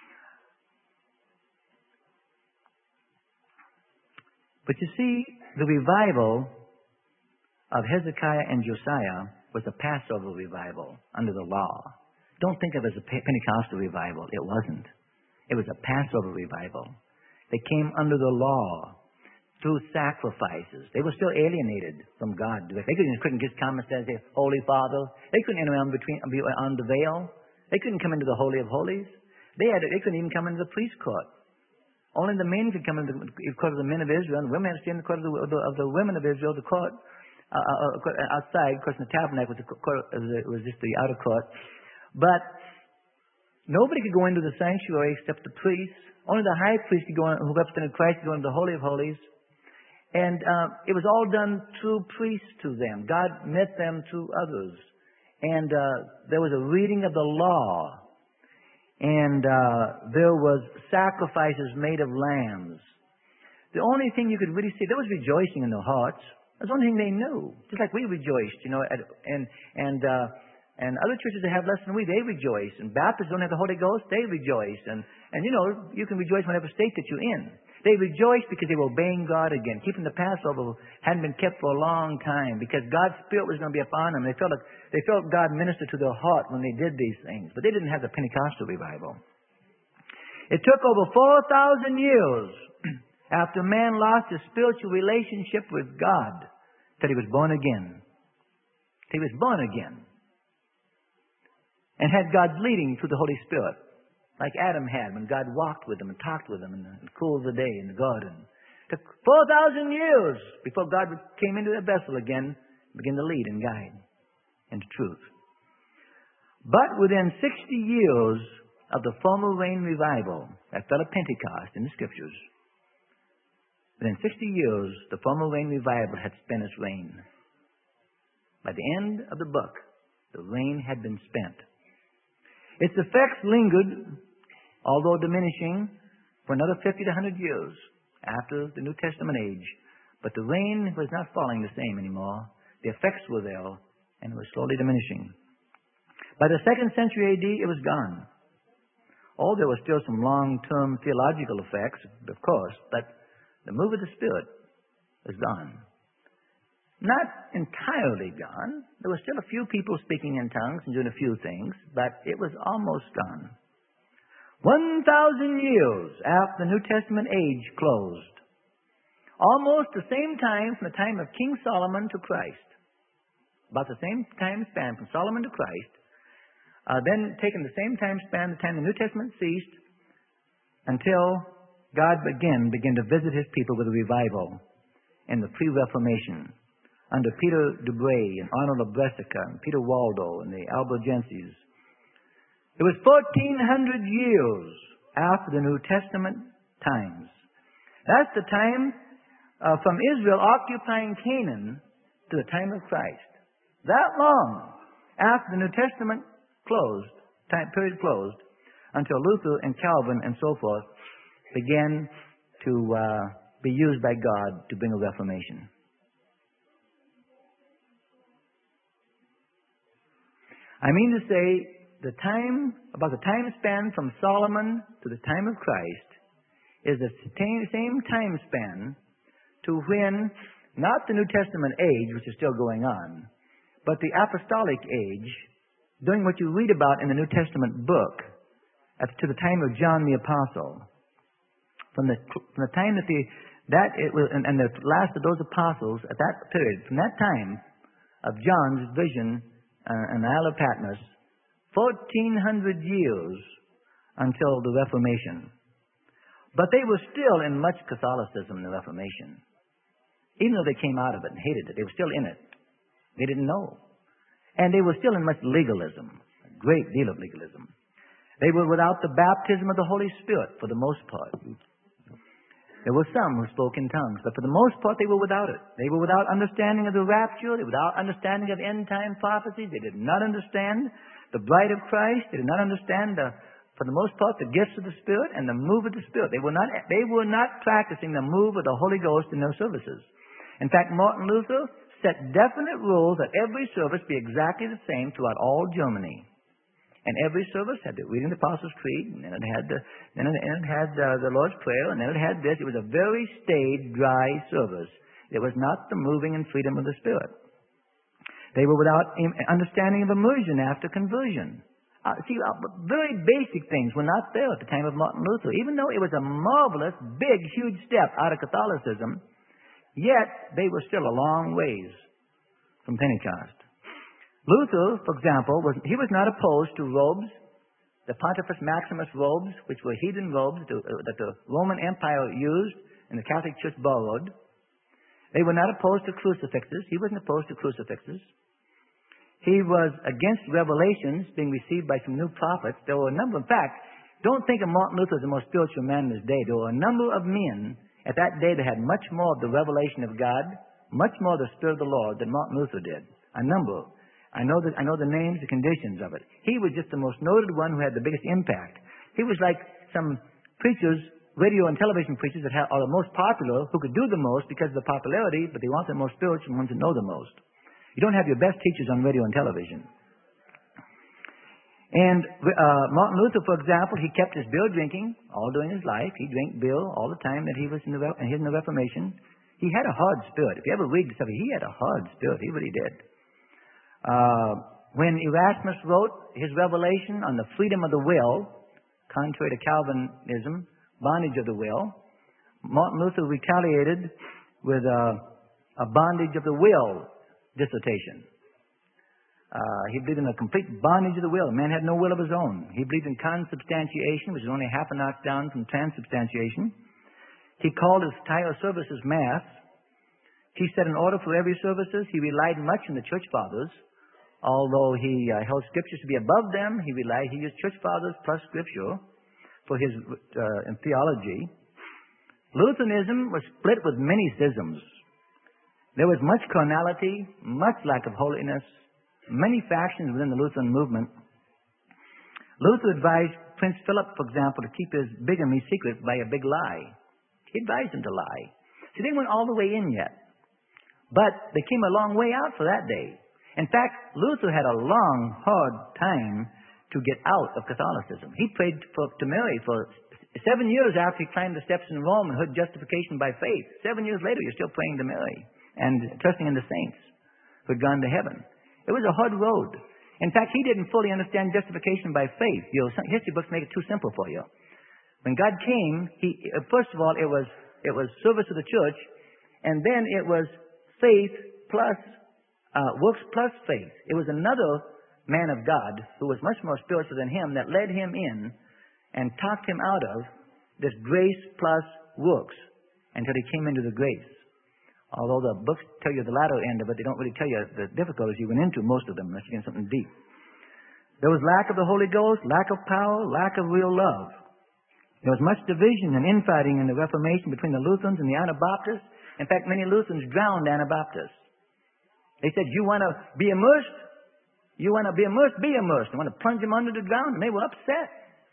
Speaker 1: But you see, the revival of Hezekiah and Josiah was a Passover revival under the law. Don't think of it as a Pentecostal revival. It wasn't. It was a Passover revival. They came under the law through sacrifices. They were still alienated from God. They couldn't, couldn't just come and say, Holy Father. They couldn't enter on, between, on the veil. They couldn't come into the Holy of Holies. They, had, they couldn't even come into the priest court. Only the men could come in because of the men of Israel, and the women had to stay in the court of the, of the, of the women of Israel, the court uh, uh, outside. Of course, in the tabernacle was, the court, it was just the outer court. But nobody could go into the sanctuary except the priests. Only the high priest could go in, who represented Christ, could go into the Holy of Holies. And uh, it was all done through priests to them. God met them through others. And uh, there was a reading of the law. And uh, there was sacrifices made of lambs. The only thing you could really see, there was rejoicing in their hearts. That's the only thing they knew. Just like we rejoiced, you know, at, and and uh, and other churches that have less than we, they rejoice. And Baptists don't have the Holy Ghost, they rejoice. And and you know, you can rejoice whatever state that you're in. They rejoiced because they were obeying God again. Keeping the Passover hadn't been kept for a long time because God's Spirit was going to be upon them. They felt like, they felt God minister to their heart when they did these things. But they didn't have the Pentecostal revival. It took over four thousand years after man lost his spiritual relationship with God that he was born again. He was born again. And had God's leading through the Holy Spirit. Like Adam had when God walked with him and talked with him in the cool of the day in the garden. It took four thousand years before God came into the vessel again and began to lead and guide into truth. But within sixty years of the former rain revival that fell at Pentecost in the Scriptures, within sixty years, the former rain revival had spent its reign. By the end of the book, the rain had been spent. Its effects lingered, although diminishing, for another fifty to one hundred years after the New Testament age. But the rain was not falling the same anymore. The effects were there, and it was slowly diminishing. By the second century A D, it was gone. Oh, there were still some long-term theological effects, of course, but the move of the Spirit was gone. Not entirely gone. There were still a few people speaking in tongues and doing a few things, but it was almost gone. One thousand years after the New Testament age closed, almost the same time from the time of King Solomon to Christ, about the same time span from Solomon to Christ, uh, then taken the same time span, the time the New Testament ceased, until God again began to visit His people with a revival in the pre-Reformation under Peter DeBray and Arnold of Brescia and Peter Waldo and the Albigenses. It was fourteen hundred years after the New Testament times. That's the time uh, from Israel occupying Canaan to the time of Christ. That long after the New Testament closed, time period closed, until Luther and Calvin and so forth began to uh, be used by God to bring a Reformation. I mean to say, the time, about the time span from Solomon to the time of Christ is the same time span to when, not the New Testament age, which is still going on, but the apostolic age, doing what you read about in the New Testament book, at, to the time of John the Apostle. From the, from the time that the, that it was, and, and the last of those apostles, at that period, from that time of John's vision uh, and the Isle of Patmos, fourteen hundred years until the Reformation. But they were still in much Catholicism in the Reformation. Even though they came out of it and hated it, they were still in it. They didn't know. And they were still in much legalism, a great deal of legalism. They were without the baptism of the Holy Spirit for the most part. There were some who spoke in tongues, but for the most part they were without it. They were without understanding of the rapture. They were without understanding of end-time prophecies. They did not understand the bride of Christ. They did not understand, the, for the most part, the gifts of the Spirit and the move of the Spirit. They were not, they were not practicing the move of the Holy Ghost in their services. In fact, Martin Luther set definite rules that every service be exactly the same throughout all Germany. And every service had the reading of the Apostles' Creed, and then it had the, then it had uh, the Lord's Prayer, and then it had this. It was a very staid, dry service. It was not the moving and freedom of the Spirit. They were without understanding of immersion after conversion. Uh, see, uh, very basic things were not there at the time of Martin Luther. Even though it was a marvelous, big, huge step out of Catholicism, yet they were still a long ways from Pentecost. Luther, for example, was he was not opposed to robes the Pontifex Maximus robes, which were heathen robes to, uh, that the Roman Empire used and the Catholic Church borrowed. They were not opposed to crucifixes. He wasn't opposed to crucifixes. He was against revelations being received by some new prophets. There were a number, in fact, don't think of Martin Luther as the most spiritual man in his day. There were a number of men at that day that had much more of the revelation of God, much more of the Spirit of the Lord than Martin Luther did. A number. I know that I know the names, the conditions of it. He was just the most noted one who had the biggest impact. He was like some preachers, radio and television preachers that are the most popular, who could do the most because of the popularity, but they want the most spiritual ones to know the most. You don't have your best teachers on radio and television. And uh, Martin Luther, for example, he kept his beer drinking all during his life. He drank beer all the time that he was in the, in the Reformation. He had a hard spirit. If you ever read the stuff, he had a hard spirit. He really did. Uh, when Erasmus wrote his revelation on the freedom of the will, contrary to Calvinism, bondage of the will, Martin Luther retaliated with a, a bondage of the will dissertation. Uh, he believed in a complete bondage of the will. Man had no will of his own. He believed in consubstantiation, which is only half a notch down from transubstantiation. He called his entire services Mass. He set an order for every services. He relied much on the Church Fathers. Although he uh, held Scriptures to be above them, he relied, he used Church Fathers plus Scripture for his uh, in theology. Lutheranism was split with many schisms. There was much carnality, much lack of holiness, many factions within the Lutheran movement. Luther advised Prince Philip, for example, to keep his bigamy secret by a big lie. He advised him to lie. See, they weren't all the way in yet. But they came a long way out for that day. In fact, Luther had a long, hard time to get out of Catholicism. He prayed for, to Mary for seven years after he climbed the steps in Rome and heard justification by faith. Seven years later, you're still praying to Mary and trusting in the saints who had gone to heaven. It was a hard road. In fact, he didn't fully understand justification by faith. You know, some history books make it too simple for you. When God came, he first of all, it was it was service to the church, and then it was faith plus uh, works plus faith. It was another man of God who was much more spiritual than him that led him in and talked him out of this grace plus works until he came into the grace. Although the books tell you the latter end of it, they don't really tell you the difficulties you went into, most of them, unless you get something deep. There was lack of the Holy Ghost, lack of power, lack of real love. There was much division and infighting in the Reformation between the Lutherans and the Anabaptists. In fact, many Lutherans drowned Anabaptists. They said, you want to be immersed? You want to be immersed? Be immersed. You want to plunge them under the ground? And they were upset.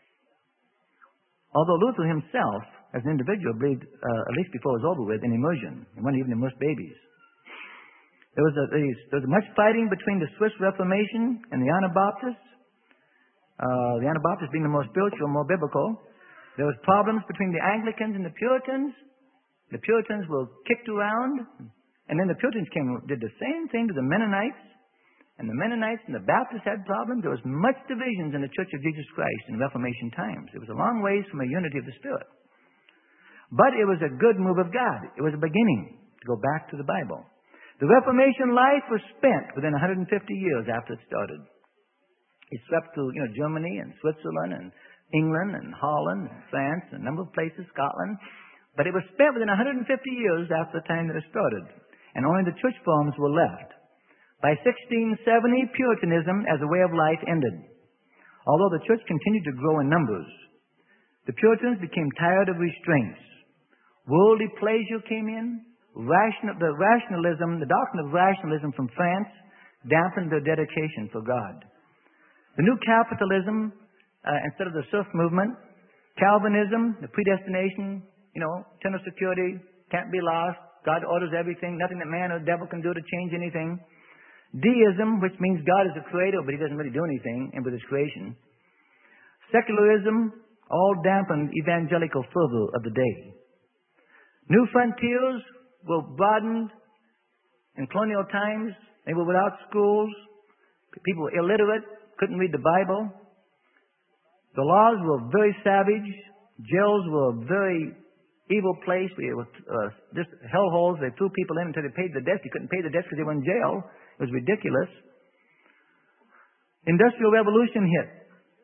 Speaker 1: Although Luther himself, as an individual, believed, uh, at least before it was over with, in immersion. He wanted even immerse babies. There was, a, there was much fighting between the Swiss Reformation and the Anabaptists. Uh, the Anabaptists being the more spiritual, more biblical. There was problems between the Anglicans and the Puritans. The Puritans were kicked around. And then the Puritans came did the same thing to the Mennonites. And the Mennonites and the Baptists had problems. There was much divisions in the Church of Jesus Christ in Reformation times. It was a long ways from a unity of the Spirit. But it was a good move of God. It was a beginning to go back to the Bible. The Reformation life was spent within one hundred fifty years after it started. It swept through, you know, Germany and Switzerland and England and Holland and France and a number of places, Scotland. But it was spent within one hundred fifty years after the time that it started. And only the church forms were left. By sixteen seventy, Puritanism as a way of life ended. Although the church continued to grow in numbers, the Puritans became tired of restraints. Worldly pleasure came in. Ration, the rationalism, the doctrine of rationalism from France dampened their dedication for God. The new capitalism, uh, instead of the serf movement, Calvinism, the predestination, you know, eternal security, can't be lost, God orders everything, nothing that man or devil can do to change anything. Deism, which means God is the creator, but he doesn't really do anything with his creation. Secularism, all dampened evangelical fervor of the day. New frontiers were broadened in colonial times. They were without schools. People were illiterate, couldn't read the Bible. The laws were very savage. Jails were a very evil place. It was uh, just hellholes. They threw people in until they paid the debts. You couldn't pay the debts because they were in jail. It was ridiculous. Industrial Revolution hit.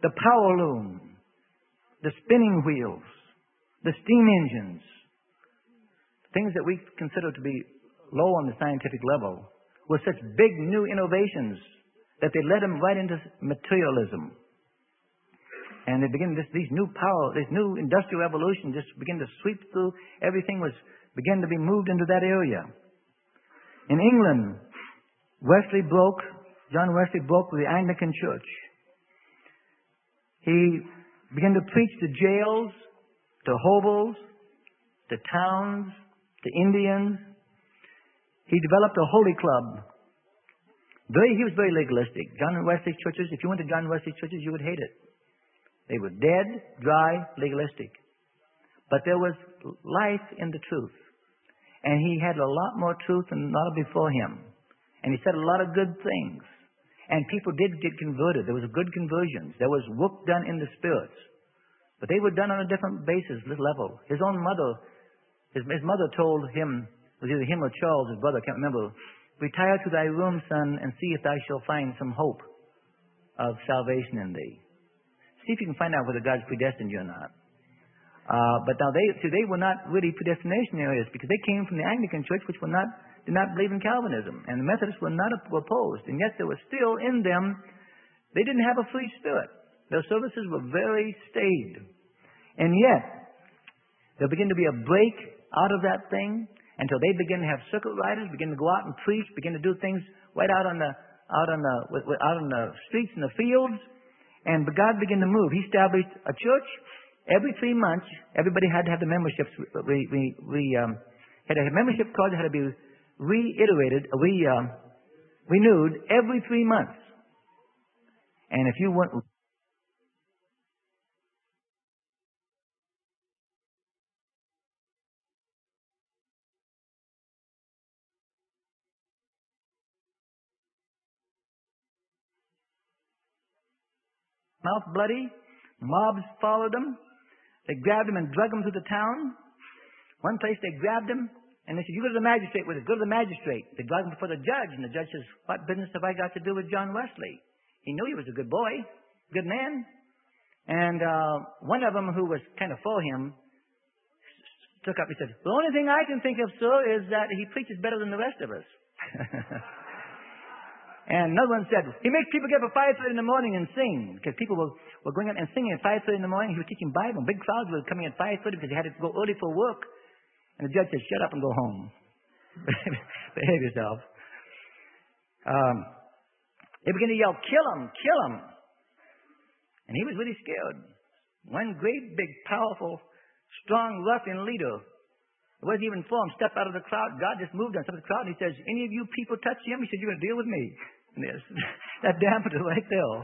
Speaker 1: the power loom, the spinning wheels, the steam engines, things that we consider to be low on the scientific level, were such big new innovations that they led them right into materialism. And they began this, these new power, this new industrial revolution just began to sweep through. Everything was began to be moved into that area. In England, Wesley broke, John Wesley broke with the Anglican Church. He began to preach to jails, to hovels, to towns, to Indians. He developed a holy club. Very, he was very legalistic. John Wesley's churches, if you went to John Wesley's churches, you would hate it. They were dead, dry, legalistic. But there was life in the truth. And he had a lot more truth than a lot before him. And he said a lot of good things. And people did get converted. There was good conversions. There was work done in the spirits. But they were done on a different basis, this level. His own mother, his, his mother told him, it was either him or Charles, his brother, I can't remember, retire to thy room, son, and see if thou shalt find some hope of salvation in thee. See if you can find out whether God's predestined you or not. Uh, but now they, see, they were not really predestination areas because they came from the Anglican Church, which were not, did not believe in Calvinism. And the Methodists were not opposed. And yet there was still in them, they didn't have a free spirit. Their services were very staid. And yet, there began to be a break out of that thing until they begin to have circuit riders, begin to go out and preach, begin to do things right out on the, out on the, out on the streets and the fields. And God began to move. He established a church. Every three months, everybody had to have the memberships. We, we, we um, had a membership card that had to be reiterated, re, um, renewed every three months. And if you went mouth bloody, mobs followed them. They grabbed him and drug him through the town. One place they grabbed him and they said, you go to the magistrate with it. Go to the magistrate. They dragged him before the judge and the judge says, what business have I got to do with John Wesley? He knew he was a good boy, good man. And uh, one of them who was kind of for him took up, he said, the only thing I can think of, sir, is that he preaches better than the rest of us. And another one said, he makes people get up at five thirty in the morning and sing. Because people were, were going out and singing at five thirty in the morning. He was teaching Bible. Big crowds were coming at five thirty because he had to go early for work. And the judge said, shut up and go home. Behave yourself. Um, they began to yell, kill him, kill him. And he was really scared. One great, big, powerful, strong, ruffian leader. It wasn't even for him. Stepped out of the crowd. God just moved on some of the crowd. And he says, any of you people touch him? He said, you're going to deal with me. And yes, that dampened it right there.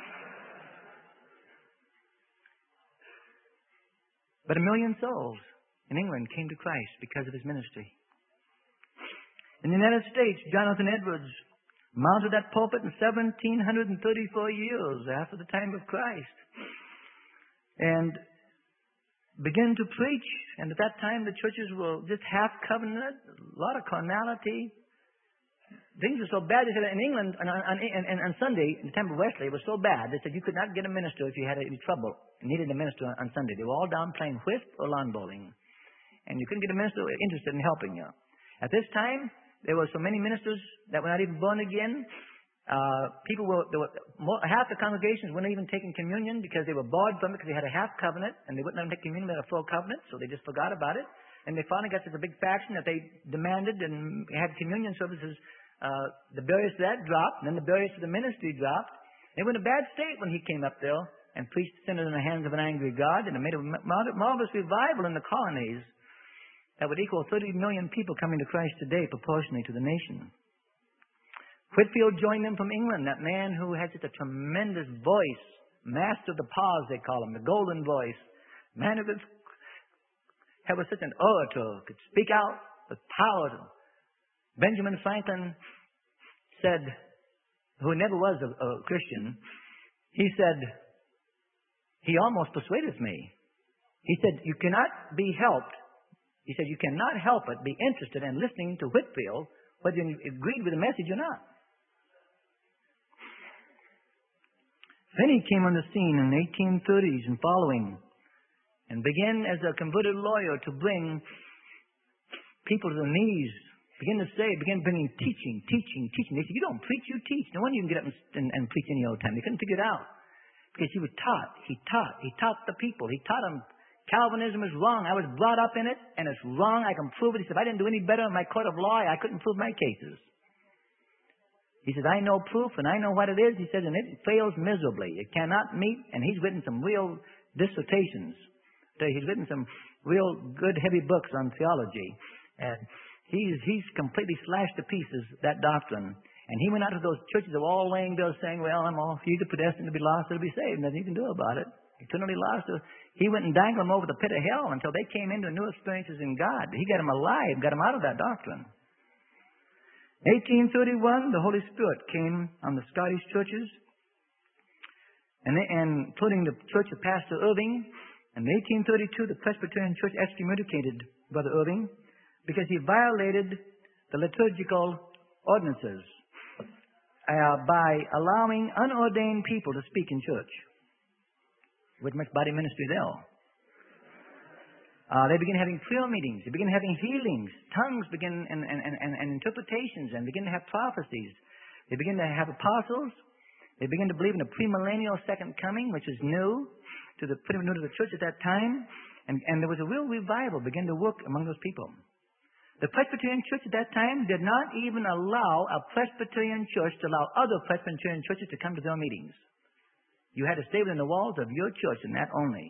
Speaker 1: But a million souls in England came to Christ because of his ministry. In the United States, Jonathan Edwards mounted that pulpit in seventeen thirty-four years after the time of Christ. And began to preach. And at that time, the churches were just half covenant, a lot of carnality. Things were so bad. They said in England, on, on, on, on Sunday, in the time of Wesley, it was so bad. They said you could not get a minister if you had any trouble and needed a minister on, on Sunday. They were all down playing whist or lawn bowling. And you couldn't get a minister interested in helping you. At this time, there were so many ministers that were not even born again. Uh, people were, there were more, half the congregations weren't even taking communion because they were barred from it because they had a half covenant and they wouldn't let them take communion without a full covenant, so they just forgot about it. And they finally got such a big faction that they demanded and had communion services. Uh, the barriers to that dropped, and then the barriers to the ministry dropped. They were in a bad state when he came up there and preached sinners in the hands of an angry God, and it made a marvelous revival in the colonies that would equal thirty million people coming to Christ today proportionally to the nation. Whitfield joined them from England, that man who had such a tremendous voice, master of the pause, they call him, the golden voice, man who could have such an orator, could speak out with power. Benjamin Franklin said, who never was a, a Christian, he said, he almost persuaded me. He said, you cannot be helped. He said, you cannot help but be interested in listening to Whitfield, whether you agreed with the message or not. Then he came on the scene in the eighteen thirties and following, and began as a converted lawyer to bring people to their knees, begin to say, begin bringing teaching, teaching, teaching. They said, you don't preach, you teach. No wonder you can get up and, and, and preach any old time. They couldn't figure it out. Because he was taught, he taught, he taught the people. He taught them Calvinism is wrong. I was brought up in it, and it's wrong. I can prove it. He said, if I didn't do any better in my court of law, I couldn't prove my cases. He said, I know proof, and I know what it is. He said, and it fails miserably. It cannot meet, and he's written some real dissertations. He's written some real good, heavy books on theology. And he's, he's completely slashed to pieces that doctrine. And he went out to those churches that were all laying there saying, well, I'm all, you're predestined to be lost or to be saved. Nothing you can do about it. Eternally lost. He went and dangled them over the pit of hell until they came into new experiences in God. He got them alive, got them out of that doctrine. eighteen thirty-one, the Holy Spirit came on the Scottish churches, and, they, and including the church of Pastor Irving. In eighteen thirty-two, the Presbyterian Church excommunicated Brother Irving because he violated the liturgical ordinances uh, by allowing unordained people to speak in church. With much body ministry there. Uh, they begin having prayer meetings. They begin having healings. Tongues begin and, and, and, and interpretations and begin to have prophecies. They begin to have apostles. They begin to believe in a premillennial second coming, which is new to the pretty new to the church at that time. And, and there was a real revival begin to work among those people. The Presbyterian church at that time did not even allow a Presbyterian church to allow other Presbyterian churches to come to their meetings. You had to stay within the walls of your church and that only.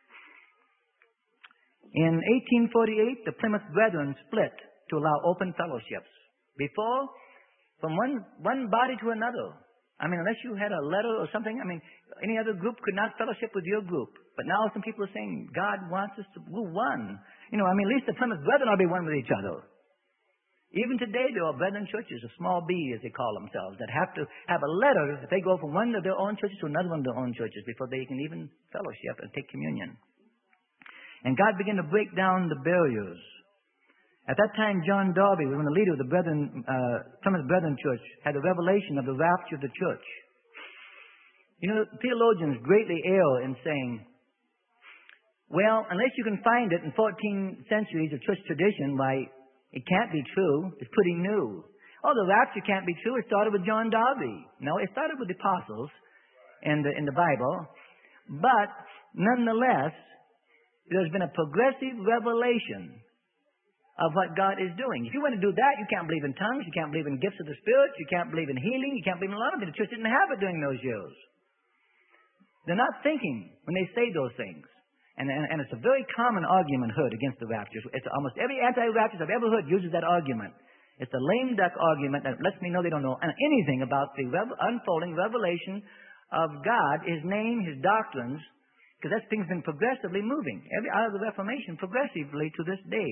Speaker 1: In eighteen forty-eight, the Plymouth Brethren split to allow open fellowships. Before, from one, one body to another. I mean, unless you had a letter or something, I mean, any other group could not fellowship with your group. But now some people are saying, God wants us to be one. You know, I mean, at least the Plymouth Brethren ought to be one with each other. Even today, there are brethren churches, a small b as they call themselves, that have to have a letter if they go from one of their own churches to another one of their own churches before they can even fellowship and take communion. And God began to break down the barriers. At that time, John Darby, when the leader of the Brethren, uh, Plymouth Brethren Church, had a revelation of the rapture of the church. You know, theologians greatly err in saying, well, unless you can find it in fourteen centuries of church tradition, why, it can't be true. It's pretty new. Oh, the rapture can't be true. It started with John Darby. No, it started with the apostles in the, in the Bible. But, nonetheless, there's been a progressive revelation of what God is doing. If you want to do that, you can't believe in tongues, you can't believe in gifts of the Spirit, you can't believe in healing, you can't believe in a lot of it. The church didn't have it during those years. They're not thinking when they say those things. And, and, and it's a very common argument heard against the rapture. It's almost every anti-rapturist I've ever heard uses that argument. It's a lame duck argument that lets me know they don't know anything about the rev- unfolding revelation of God, His name, His doctrines, because that thing's been progressively moving. Every, out of the Reformation, progressively to this day.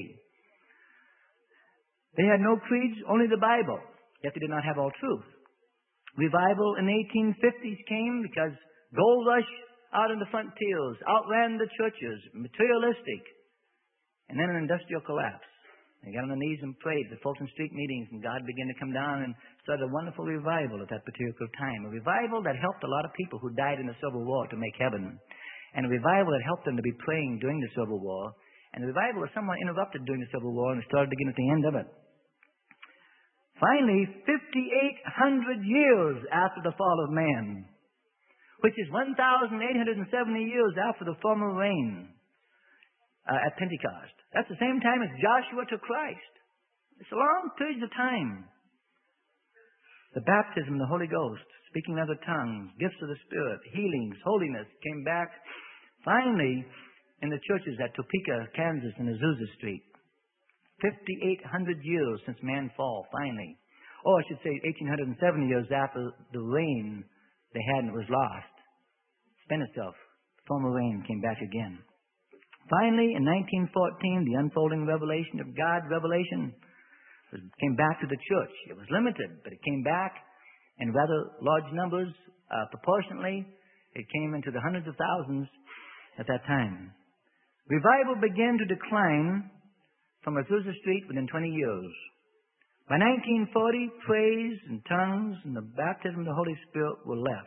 Speaker 1: They had no creeds, only the Bible, yet they did not have all truth. Revival in the eighteen fifties came because gold rush out in the frontiers, outran the churches, materialistic, and then an industrial collapse. They got on their knees and prayed at the Fulton Street meetings, and God began to come down and started a wonderful revival at that particular time. A revival that helped a lot of people who died in the Civil War to make heaven, and a revival that helped them to be praying during the Civil War, and the revival was somewhat interrupted during the Civil War and started again at the end of it. Finally, fifty-eight hundred years after the fall of man, which is one thousand eight hundred seventy years after the former reign uh, at Pentecost. That's the same time as Joshua to Christ. It's a long period of time. The baptism of the Holy Ghost, speaking other tongues, gifts of the Spirit, healings, holiness came back finally in the churches at Topeka, Kansas, and Azusa Street. fifty-eight hundred years since man's fall, finally. Or I should say eighteen seventy years after the reign they had and it was lost. Spent itself. Former reign came back again. Finally, in nineteen fourteen, the unfolding revelation of God, revelation, was, came back to the church. It was limited, but it came back in rather large numbers, uh, proportionately. It came into the hundreds of thousands at that time. Revival began to decline from Azusa Street within twenty years. By nineteen forty, praise and tongues and the baptism of the Holy Spirit were left.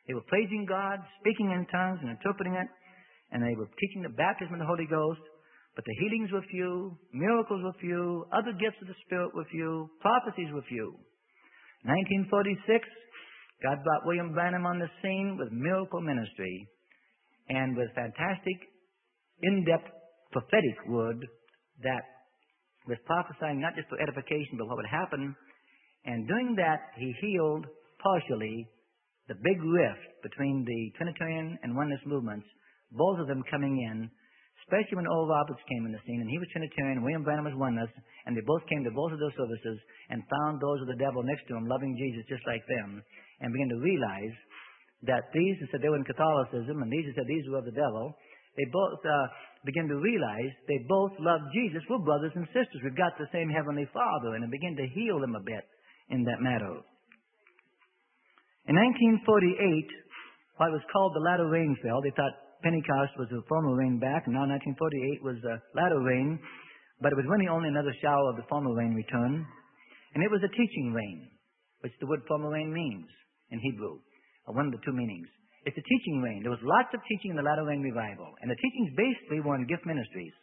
Speaker 1: They were praising God, speaking in tongues and interpreting it, and they were teaching the baptism of the Holy Ghost, but the healings were few, miracles were few, other gifts of the Spirit were few, prophecies were few. nineteen forty-six, God brought William Branham on the scene with miracle ministry and with fantastic, in-depth prophetic word that was prophesying not just for edification, but what would happen. And doing that, he healed partially the big rift between the Trinitarian and Oneness movements, both of them coming in, especially when Oral Roberts came in the scene, and he was Trinitarian, and William Branham was Oneness, and they both came to both of those services and found those of the devil next to him loving Jesus just like them, and began to realize that these who said they were in Catholicism, and these who said these were of the devil, they both uh, began to realize they both loved Jesus. We're brothers and sisters. We've got the same Heavenly Father, and it began to heal them a bit in that matter. In nineteen forty-eight, what was called the latter rain fell. They thought Pentecost was the former rain back, and now nineteen forty-eight was the latter rain, but it was really only another shower of the former rain return. And it was a teaching rain, which the word former rain means in Hebrew, or one of the two meanings. It's a teaching rain. There was lots of teaching in the latter rain revival, and the teachings basically were in gift ministries.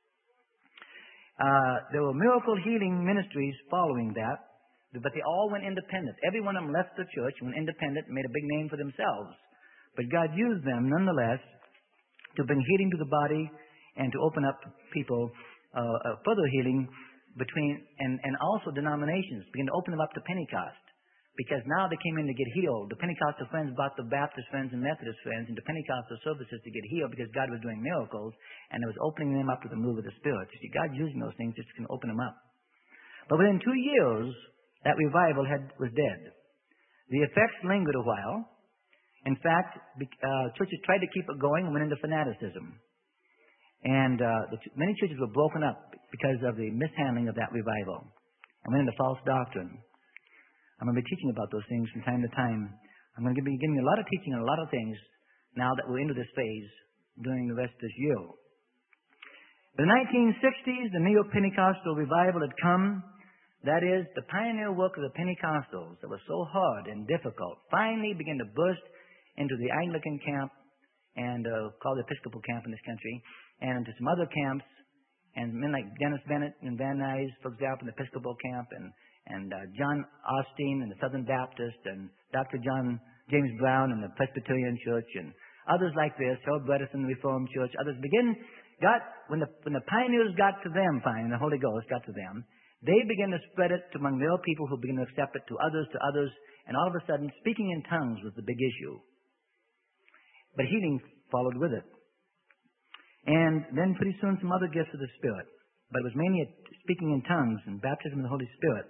Speaker 1: Uh, there were miracle healing ministries following that, but they all went independent. Every one of them left the church, went independent, and made a big name for themselves. But God used them, nonetheless, to bring healing to the body and to open up people, uh, uh, further healing between, and, and also denominations, begin to open them up to Pentecost. Because now they came in to get healed. The Pentecostal friends brought the Baptist friends and Methodist friends into Pentecostal services to get healed because God was doing miracles, and it was opening them up to the move of the Spirit. You see, God's using those things just to open them up. But within two years, that revival had, was dead. The effects lingered a while. In fact, uh, churches tried to keep it going and went into fanaticism. And uh, the, many churches were broken up because of the mishandling of that revival and went into false doctrine. I'm going to be teaching about those things from time to time. I'm going to be giving you a lot of teaching on a lot of things now that we're into this phase during the rest of this year. In the nineteen sixties, the Neo-Pentecostal revival had come. That is, the pioneer work of the Pentecostals that was so hard and difficult finally began to burst into the Anglican camp and uh, called the Episcopal camp in this country, and into some other camps, and men like Dennis Bennett and Van Nuys, for example, in the Episcopal camp, and and uh, John Austin in the Southern Baptist, and Doctor John James Brown in the Presbyterian Church, and others like this, Harold Bredesen in the Reformed Church. Others begin got when the when the pioneers got to them, finally, the Holy Ghost got to them. They began to spread it among their people, who began to accept it to others, to others, and all of a sudden, speaking in tongues was the big issue. But healing followed with it. And then pretty soon some other gifts of the Spirit. But it was mainly speaking in tongues and baptism in the Holy Spirit.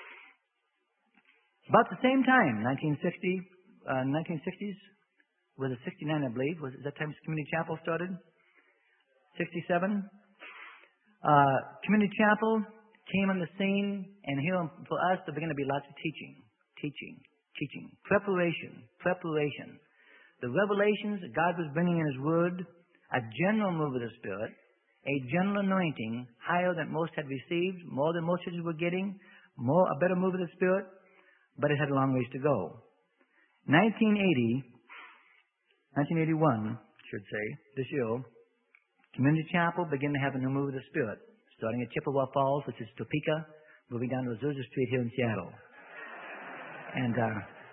Speaker 1: About the same time, nineteen sixty, uh, nineteen sixties, was it sixty-nine, I believe? Was it that time Community Chapel started? sixty-seven? Uh, Community Chapel came on the scene, and here for us there began to be lots of teaching, teaching, teaching, preparation, preparation. The revelations that God was bringing in His Word, a general move of the Spirit, a general anointing, higher than most had received, more than most churches were getting, more a better move of the Spirit, but it had a long ways to go. nineteen eighty, nineteen eighty-one, I should say, this year, Community Chapel began to have a new move of the Spirit, starting at Chippewa Falls, which is Topeka, moving down to Azusa Street here in Seattle. And uh,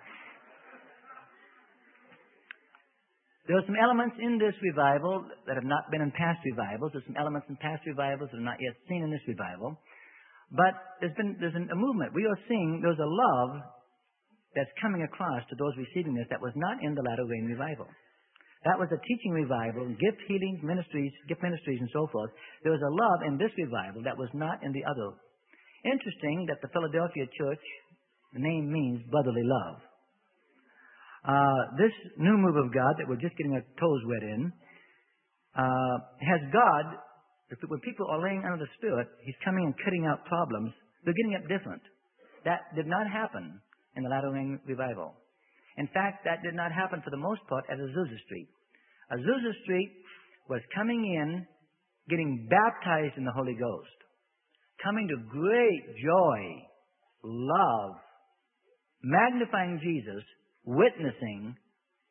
Speaker 1: there are some elements in this revival that have not been in past revivals. There's some elements in past revivals that are not yet seen in this revival. But there's been there's an, a movement. We are seeing there's a love that's coming across to those receiving this that was not in the latter rain revival. That was a teaching revival, gift healings, ministries, gift ministries, and so forth. There was a love in this revival that was not in the other. Interesting that the Philadelphia church, the name means brotherly love. Uh, this new move of God that we're just getting our toes wet in uh, has God, when people are laying under the Spirit, He's coming and cutting out problems. They're getting up different. That did not happen in the latter rain revival. In fact, that did not happen for the most part at Azusa Street. Azusa Street was coming in, getting baptized in the Holy Ghost, coming to great joy, love, magnifying Jesus, witnessing,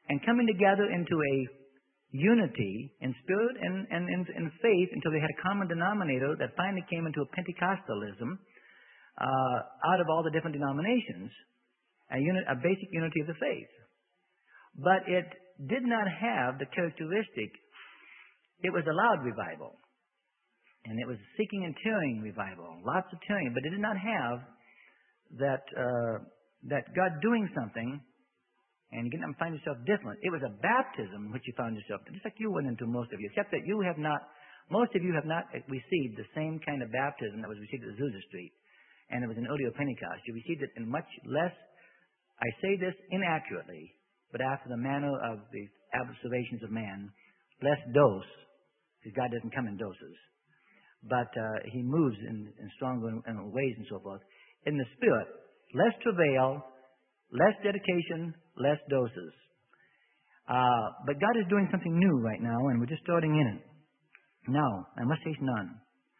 Speaker 1: and coming together into a unity in spirit and, and in, in faith until they had a common denominator that finally came into a Pentecostalism uh, out of all the different denominations, a, unit, a basic unity of the faith. But it did not have the characteristic. It was a loud revival, and it was a seeking and tearing revival, lots of tearing, but it did not have that uh, that God doing something and you get up and find yourself different. It was a baptism which you found yourself, just like you went into, most of you, except that you have not, most of you have not received the same kind of baptism that was received at Azusa Street, and it was an earlier Pentecost. You received it in much less, I say this inaccurately, but after the manner of the observations of man, less dose, because God doesn't come in doses, but uh, He moves in, in stronger in, in ways and so forth. In the Spirit, less travail, less dedication, less doses. Uh, but God is doing something new right now, and we're just starting in it. Now, I must say none.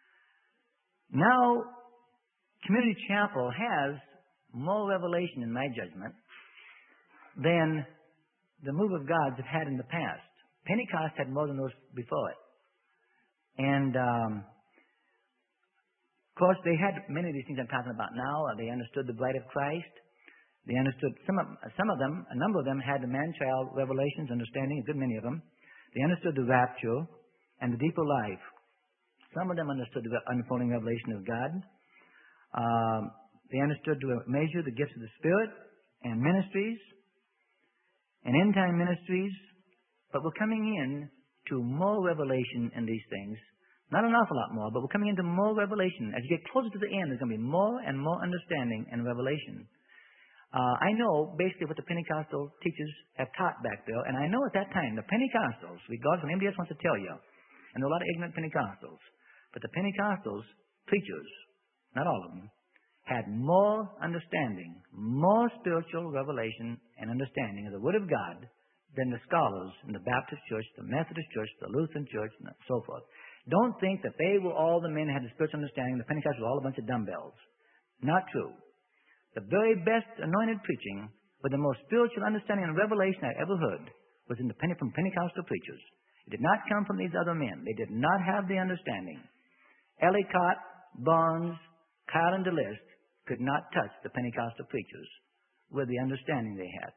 Speaker 1: Now, Community Chapel has more revelation, in my judgment, than the move of God have had in the past. Pentecost had more than those before it. And, um, of course, they had many of these things I'm talking about now. They understood the bride of Christ. They understood, some of, some of them, a number of them had the man-child revelations, understanding, a good many of them. They understood the rapture and the deeper life. Some of them understood the unfolding revelation of God. Um, they understood to a measure the gifts of the Spirit and ministries and end-time ministries. But we're coming in to more revelation in these things. Not an awful lot more, but we're coming into more revelation. As you get closer to the end, there's going to be more and more understanding and revelation. Uh, I know basically what the Pentecostal teachers have taught back there, and I know at that time the Pentecostals, regardless of what anybody else wants to tell you, and there are a lot of ignorant Pentecostals, but the Pentecostals, preachers, not all of them, had more understanding, more spiritual revelation and understanding of the Word of God than the scholars in the Baptist Church, the Methodist Church, the Lutheran Church, and so forth. Don't think that they were all the men who had the spiritual understanding, the Pentecostals were all a bunch of dumbbells. Not true. The very best anointed preaching with the most spiritual understanding and revelation I ever heard was in the Pente- from Pentecostal preachers. It did not come from these other men. They did not have the understanding. Ellicott, Barnes, Kyle, and DeList could not touch the Pentecostal preachers with the understanding they had.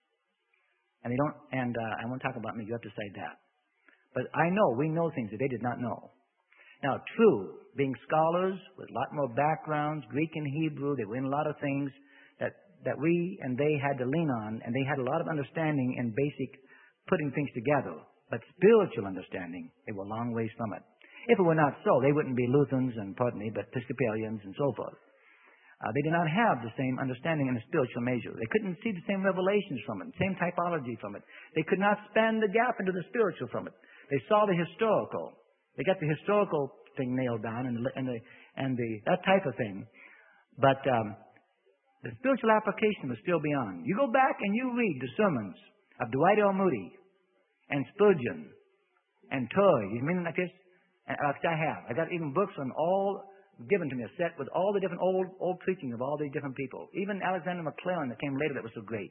Speaker 1: And they don't. And uh, I won't talk about me. You have to say that. But I know we know things that they did not know. Now, true, being scholars with a lot more backgrounds, Greek and Hebrew, they were in a lot of things that, that we and they had to lean on, and they had a lot of understanding in basic putting things together. But spiritual understanding, they were a long ways from it. If it were not so, they wouldn't be Lutherans and, pardon me, but Episcopalians and so forth. Uh, they did not have the same understanding in a spiritual measure. They couldn't see the same revelations from it, same typology from it. They could not span the gap into the spiritual from it. They saw the historical. They got the historical thing nailed down and the, and the, and the that type of thing. But um, the spiritual application was still beyond. You go back and you read the sermons of Dwight L. Moody and Spurgeon and Torrey. You mean like this? And, uh, I have. I got even books on all given to me, a set with all the different old old preaching of all these different people. Even Alexander McLaren that came later that was so great.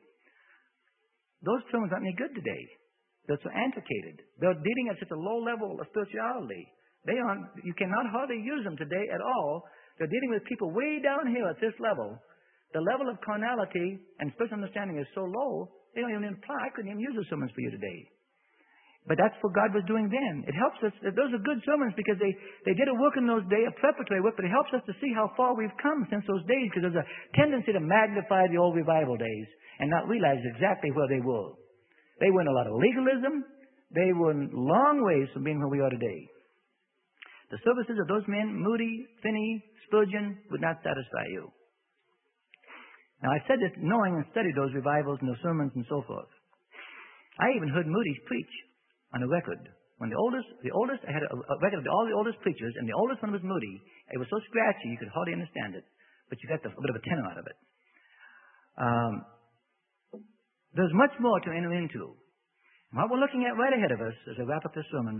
Speaker 1: Those sermons aren't any good today. They're so antiquated. They're dealing at such a low level of spirituality. They aren't, you cannot hardly use them today at all. They're dealing with people way down here at this level. The level of carnality and spiritual understanding is so low, they don't even imply, I couldn't even use those sermons for you today. But that's what God was doing then. It helps us, those are good sermons because they, they did a work in those days, a preparatory work, but it helps us to see how far we've come since those days, because there's a tendency to magnify the old revival days and not realize exactly where they were. They were in a lot of legalism. They were long ways from being where we are today. The services of those men, Moody, Finney, Spurgeon, would not satisfy you. Now, I said this knowing and studied those revivals and those sermons and so forth. I even heard Moody preach on a record. When the oldest, the oldest, I had a, a record of all the oldest preachers, and the oldest one was Moody. It was so scratchy you could hardly understand it, but you got the, a bit of a tenor out of it. Um, There's much more to enter into. What we're looking at right ahead of us as I wrap up this sermon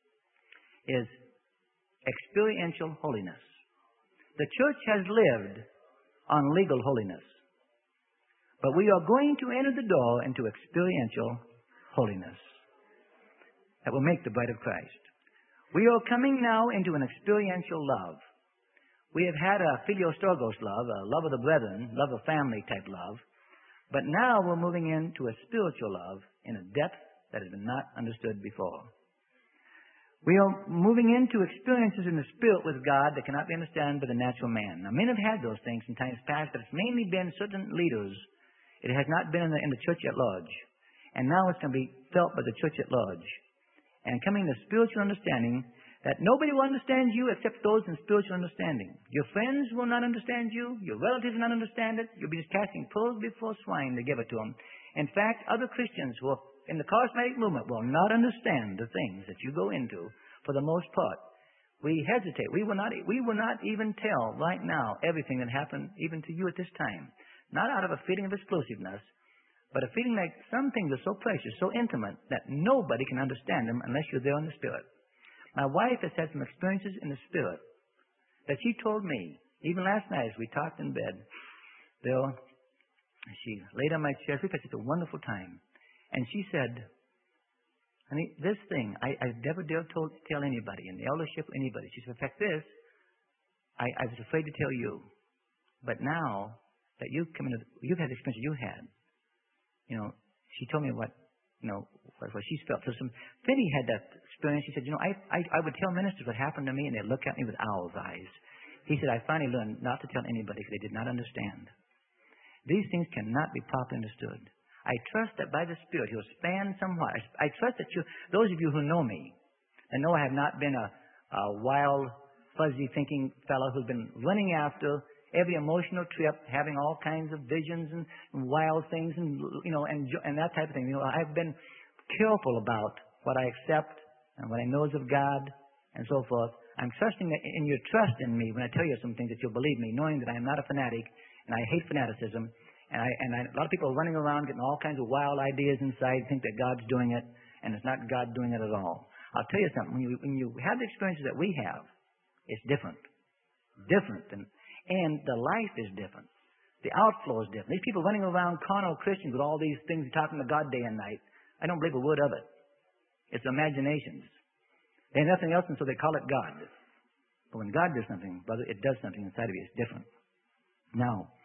Speaker 1: is experiential holiness. The church has lived on legal holiness, but we are going to enter the door into experiential holiness that will make the bride of Christ. We are coming now into an experiential love. We have had a philiostorgos love, a love of the brethren, love of family type love. But now we're moving into a spiritual love in a depth that has been not understood before. We are moving into experiences in the Spirit with God that cannot be understood by the natural man. Now, men have had those things in times past, but it's mainly been certain leaders. It has not been in the, in the church at large. And now it's going to be felt by the church at large. And coming to spiritual understanding that nobody will understand you except those in spiritual understanding. Your friends will not understand you. Your relatives will not understand it. You'll be just casting pearls before swine to give it to them. In fact, other Christians who are in the charismatic movement will not understand the things that you go into for the most part. We hesitate. We will not, we will not even tell right now everything that happened even to you at this time. Not out of a feeling of exclusiveness, but a feeling like some things are so precious, so intimate, that nobody can understand them unless you're there in the Spirit. My wife has had some experiences in the Spirit that she told me, even last night as we talked in bed. Bill, she laid on my chair. We've had such a wonderful time. And she said, honey, this thing, I, I never dared to tell anybody, in the eldership, anybody. She said, in fact, this, I, I was afraid to tell you. But now that you've come into, you've had the experience you had, you know, she told me what, you know, what, what she's felt. So some, Finney had that experience. He said, you know, I, I, I would tell ministers what happened to me, and they'd look at me with owl's eyes. He said, I finally learned not to tell anybody because they did not understand. These things cannot be properly understood. I trust that by the Spirit He'll span somewhat. I, I trust that you, those of you who know me, and know I have not been a, a wild, fuzzy thinking fellow who's been running after every emotional trip, having all kinds of visions and, and wild things, and you know, and and that type of thing. You know, I've been careful about what I accept and what I know of God and so forth. I'm trusting that in your trust in me when I tell you some things that you'll believe me, knowing that I am not a fanatic and I hate fanaticism. And, I, and I, a lot of people are running around getting all kinds of wild ideas inside, think that God's doing it, and it's not God doing it at all. I'll tell you something. When you, when you have the experiences that we have, it's different. Different. And, and the life is different. The outflow is different. These people running around carnal Christians with all these things talking to God day and night, I don't believe a word of it. It's imaginations. They have nothing else, and so they call it God. But when God does something, brother, it does something inside of you. It's different. Now,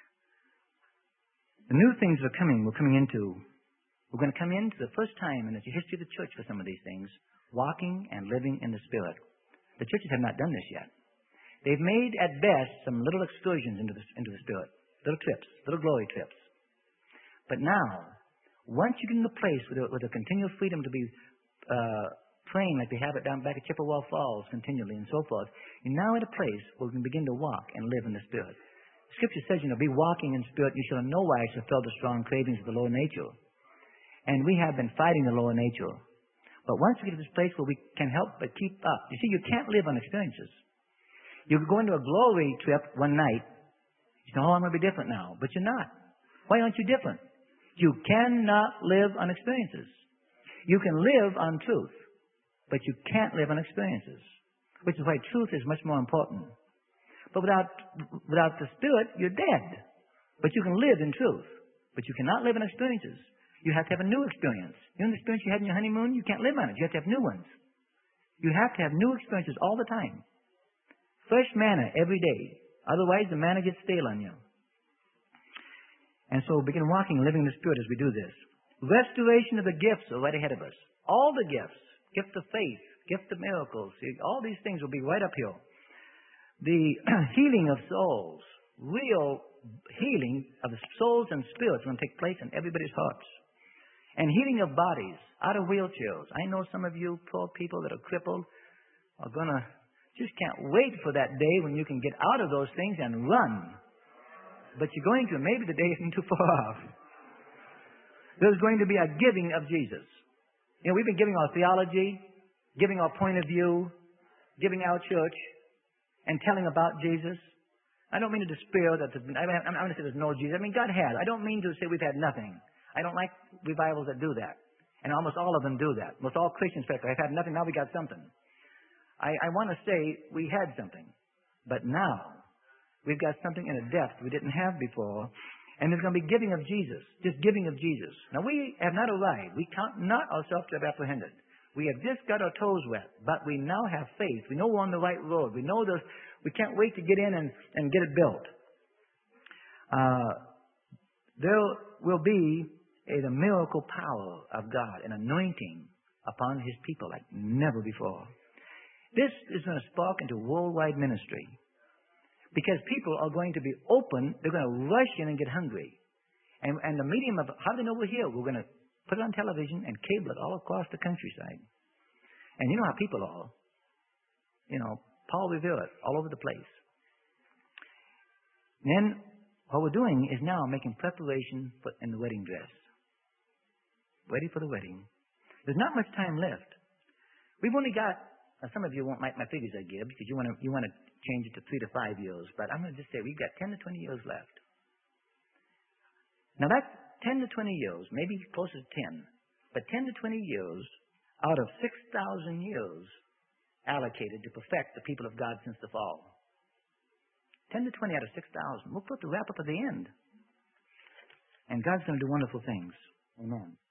Speaker 1: the new things are coming, we're coming into, we're going to come into the first time in the history of the church for some of these things, walking and living in the Spirit. The churches have not done this yet. They've made, at best, some little excursions into the, into the Spirit, little trips, little glory trips. But now, once you get in the place with a, with a continual freedom to be uh, praying like they have it down back at Chippewa Falls continually and so forth, you're now at a place where we can begin to walk and live in the Spirit. Scripture says, you know, be walking in spirit. You shall in no wise fulfill the strong cravings of the lower nature. And we have been fighting the lower nature. But once we get to this place where we can help but keep up, you see, you can't live on experiences. You could go into a glory trip one night. You say, oh, I'm going to be different now. But you're not. Why aren't you different? You cannot live on experiences. You can live on truth, but you can't live on experiences, which is why truth is much more important. But without, without the Spirit, you're dead. But you can live in truth. But you cannot live in experiences. You have to have a new experience. You know the experience you had in your honeymoon? You can't live on it. You have to have new ones. You have to have new experiences all the time. Fresh manna every day. Otherwise, the manna gets stale on you. And so begin walking and living in the Spirit as we do this. Restoration of the gifts are right ahead of us. All the gifts. Gift of faith. Gift of miracles. See, all these things will be right up here. The healing of souls, real healing of the souls and spirits will take place in everybody's hearts. And healing of bodies out of wheelchairs. I know some of you poor people that are crippled are going to just can't wait for that day when you can get out of those things and run. But you're going to. Maybe the day isn't too far off. There's going to be a giving of Jesus. You know, we've been giving our theology, giving our point of view, giving our church, and telling about Jesus. I don't mean to despair that there's been, I mean, I'm not going to say there's no Jesus. I mean, God has. I don't mean to say we've had nothing. I don't like revivals that do that. And almost all of them do that. Most all Christians say, I've had nothing, now we got something. I, I want to say we had something. But now, we've got something in a depth we didn't have before. And there's going to be giving of Jesus, just giving of Jesus. Now, we have not arrived. We count not ourselves to have apprehended. We have just got our toes wet, but we now have faith. We know we're on the right road. We know this. We can't wait to get in and, and get it built. Uh, there will be a, the miracle power of God, an anointing upon His people like never before. This is going to spark into worldwide ministry. Because people are going to be open, they're going to rush in and get hungry. And, and the medium of, how do they know we're here? We're going to put it on television and cable it all across the countryside. And you know how people are. You know, Paul revealed it all over the place. And then, what we're doing is now making preparation for, in the wedding dress. Ready for the wedding. There's not much time left. We've only got, now some of you won't like my figures I give because you want to you want to change it to three to five years, but I'm going to just say we've got ten to twenty years left. Now that's ten to twenty years, maybe closer to ten, but ten to twenty years out of six thousand years allocated to perfect the people of God since the fall. ten to twenty out of six thousand. We'll put the wrap up at the end. And God's going to do wonderful things. Amen.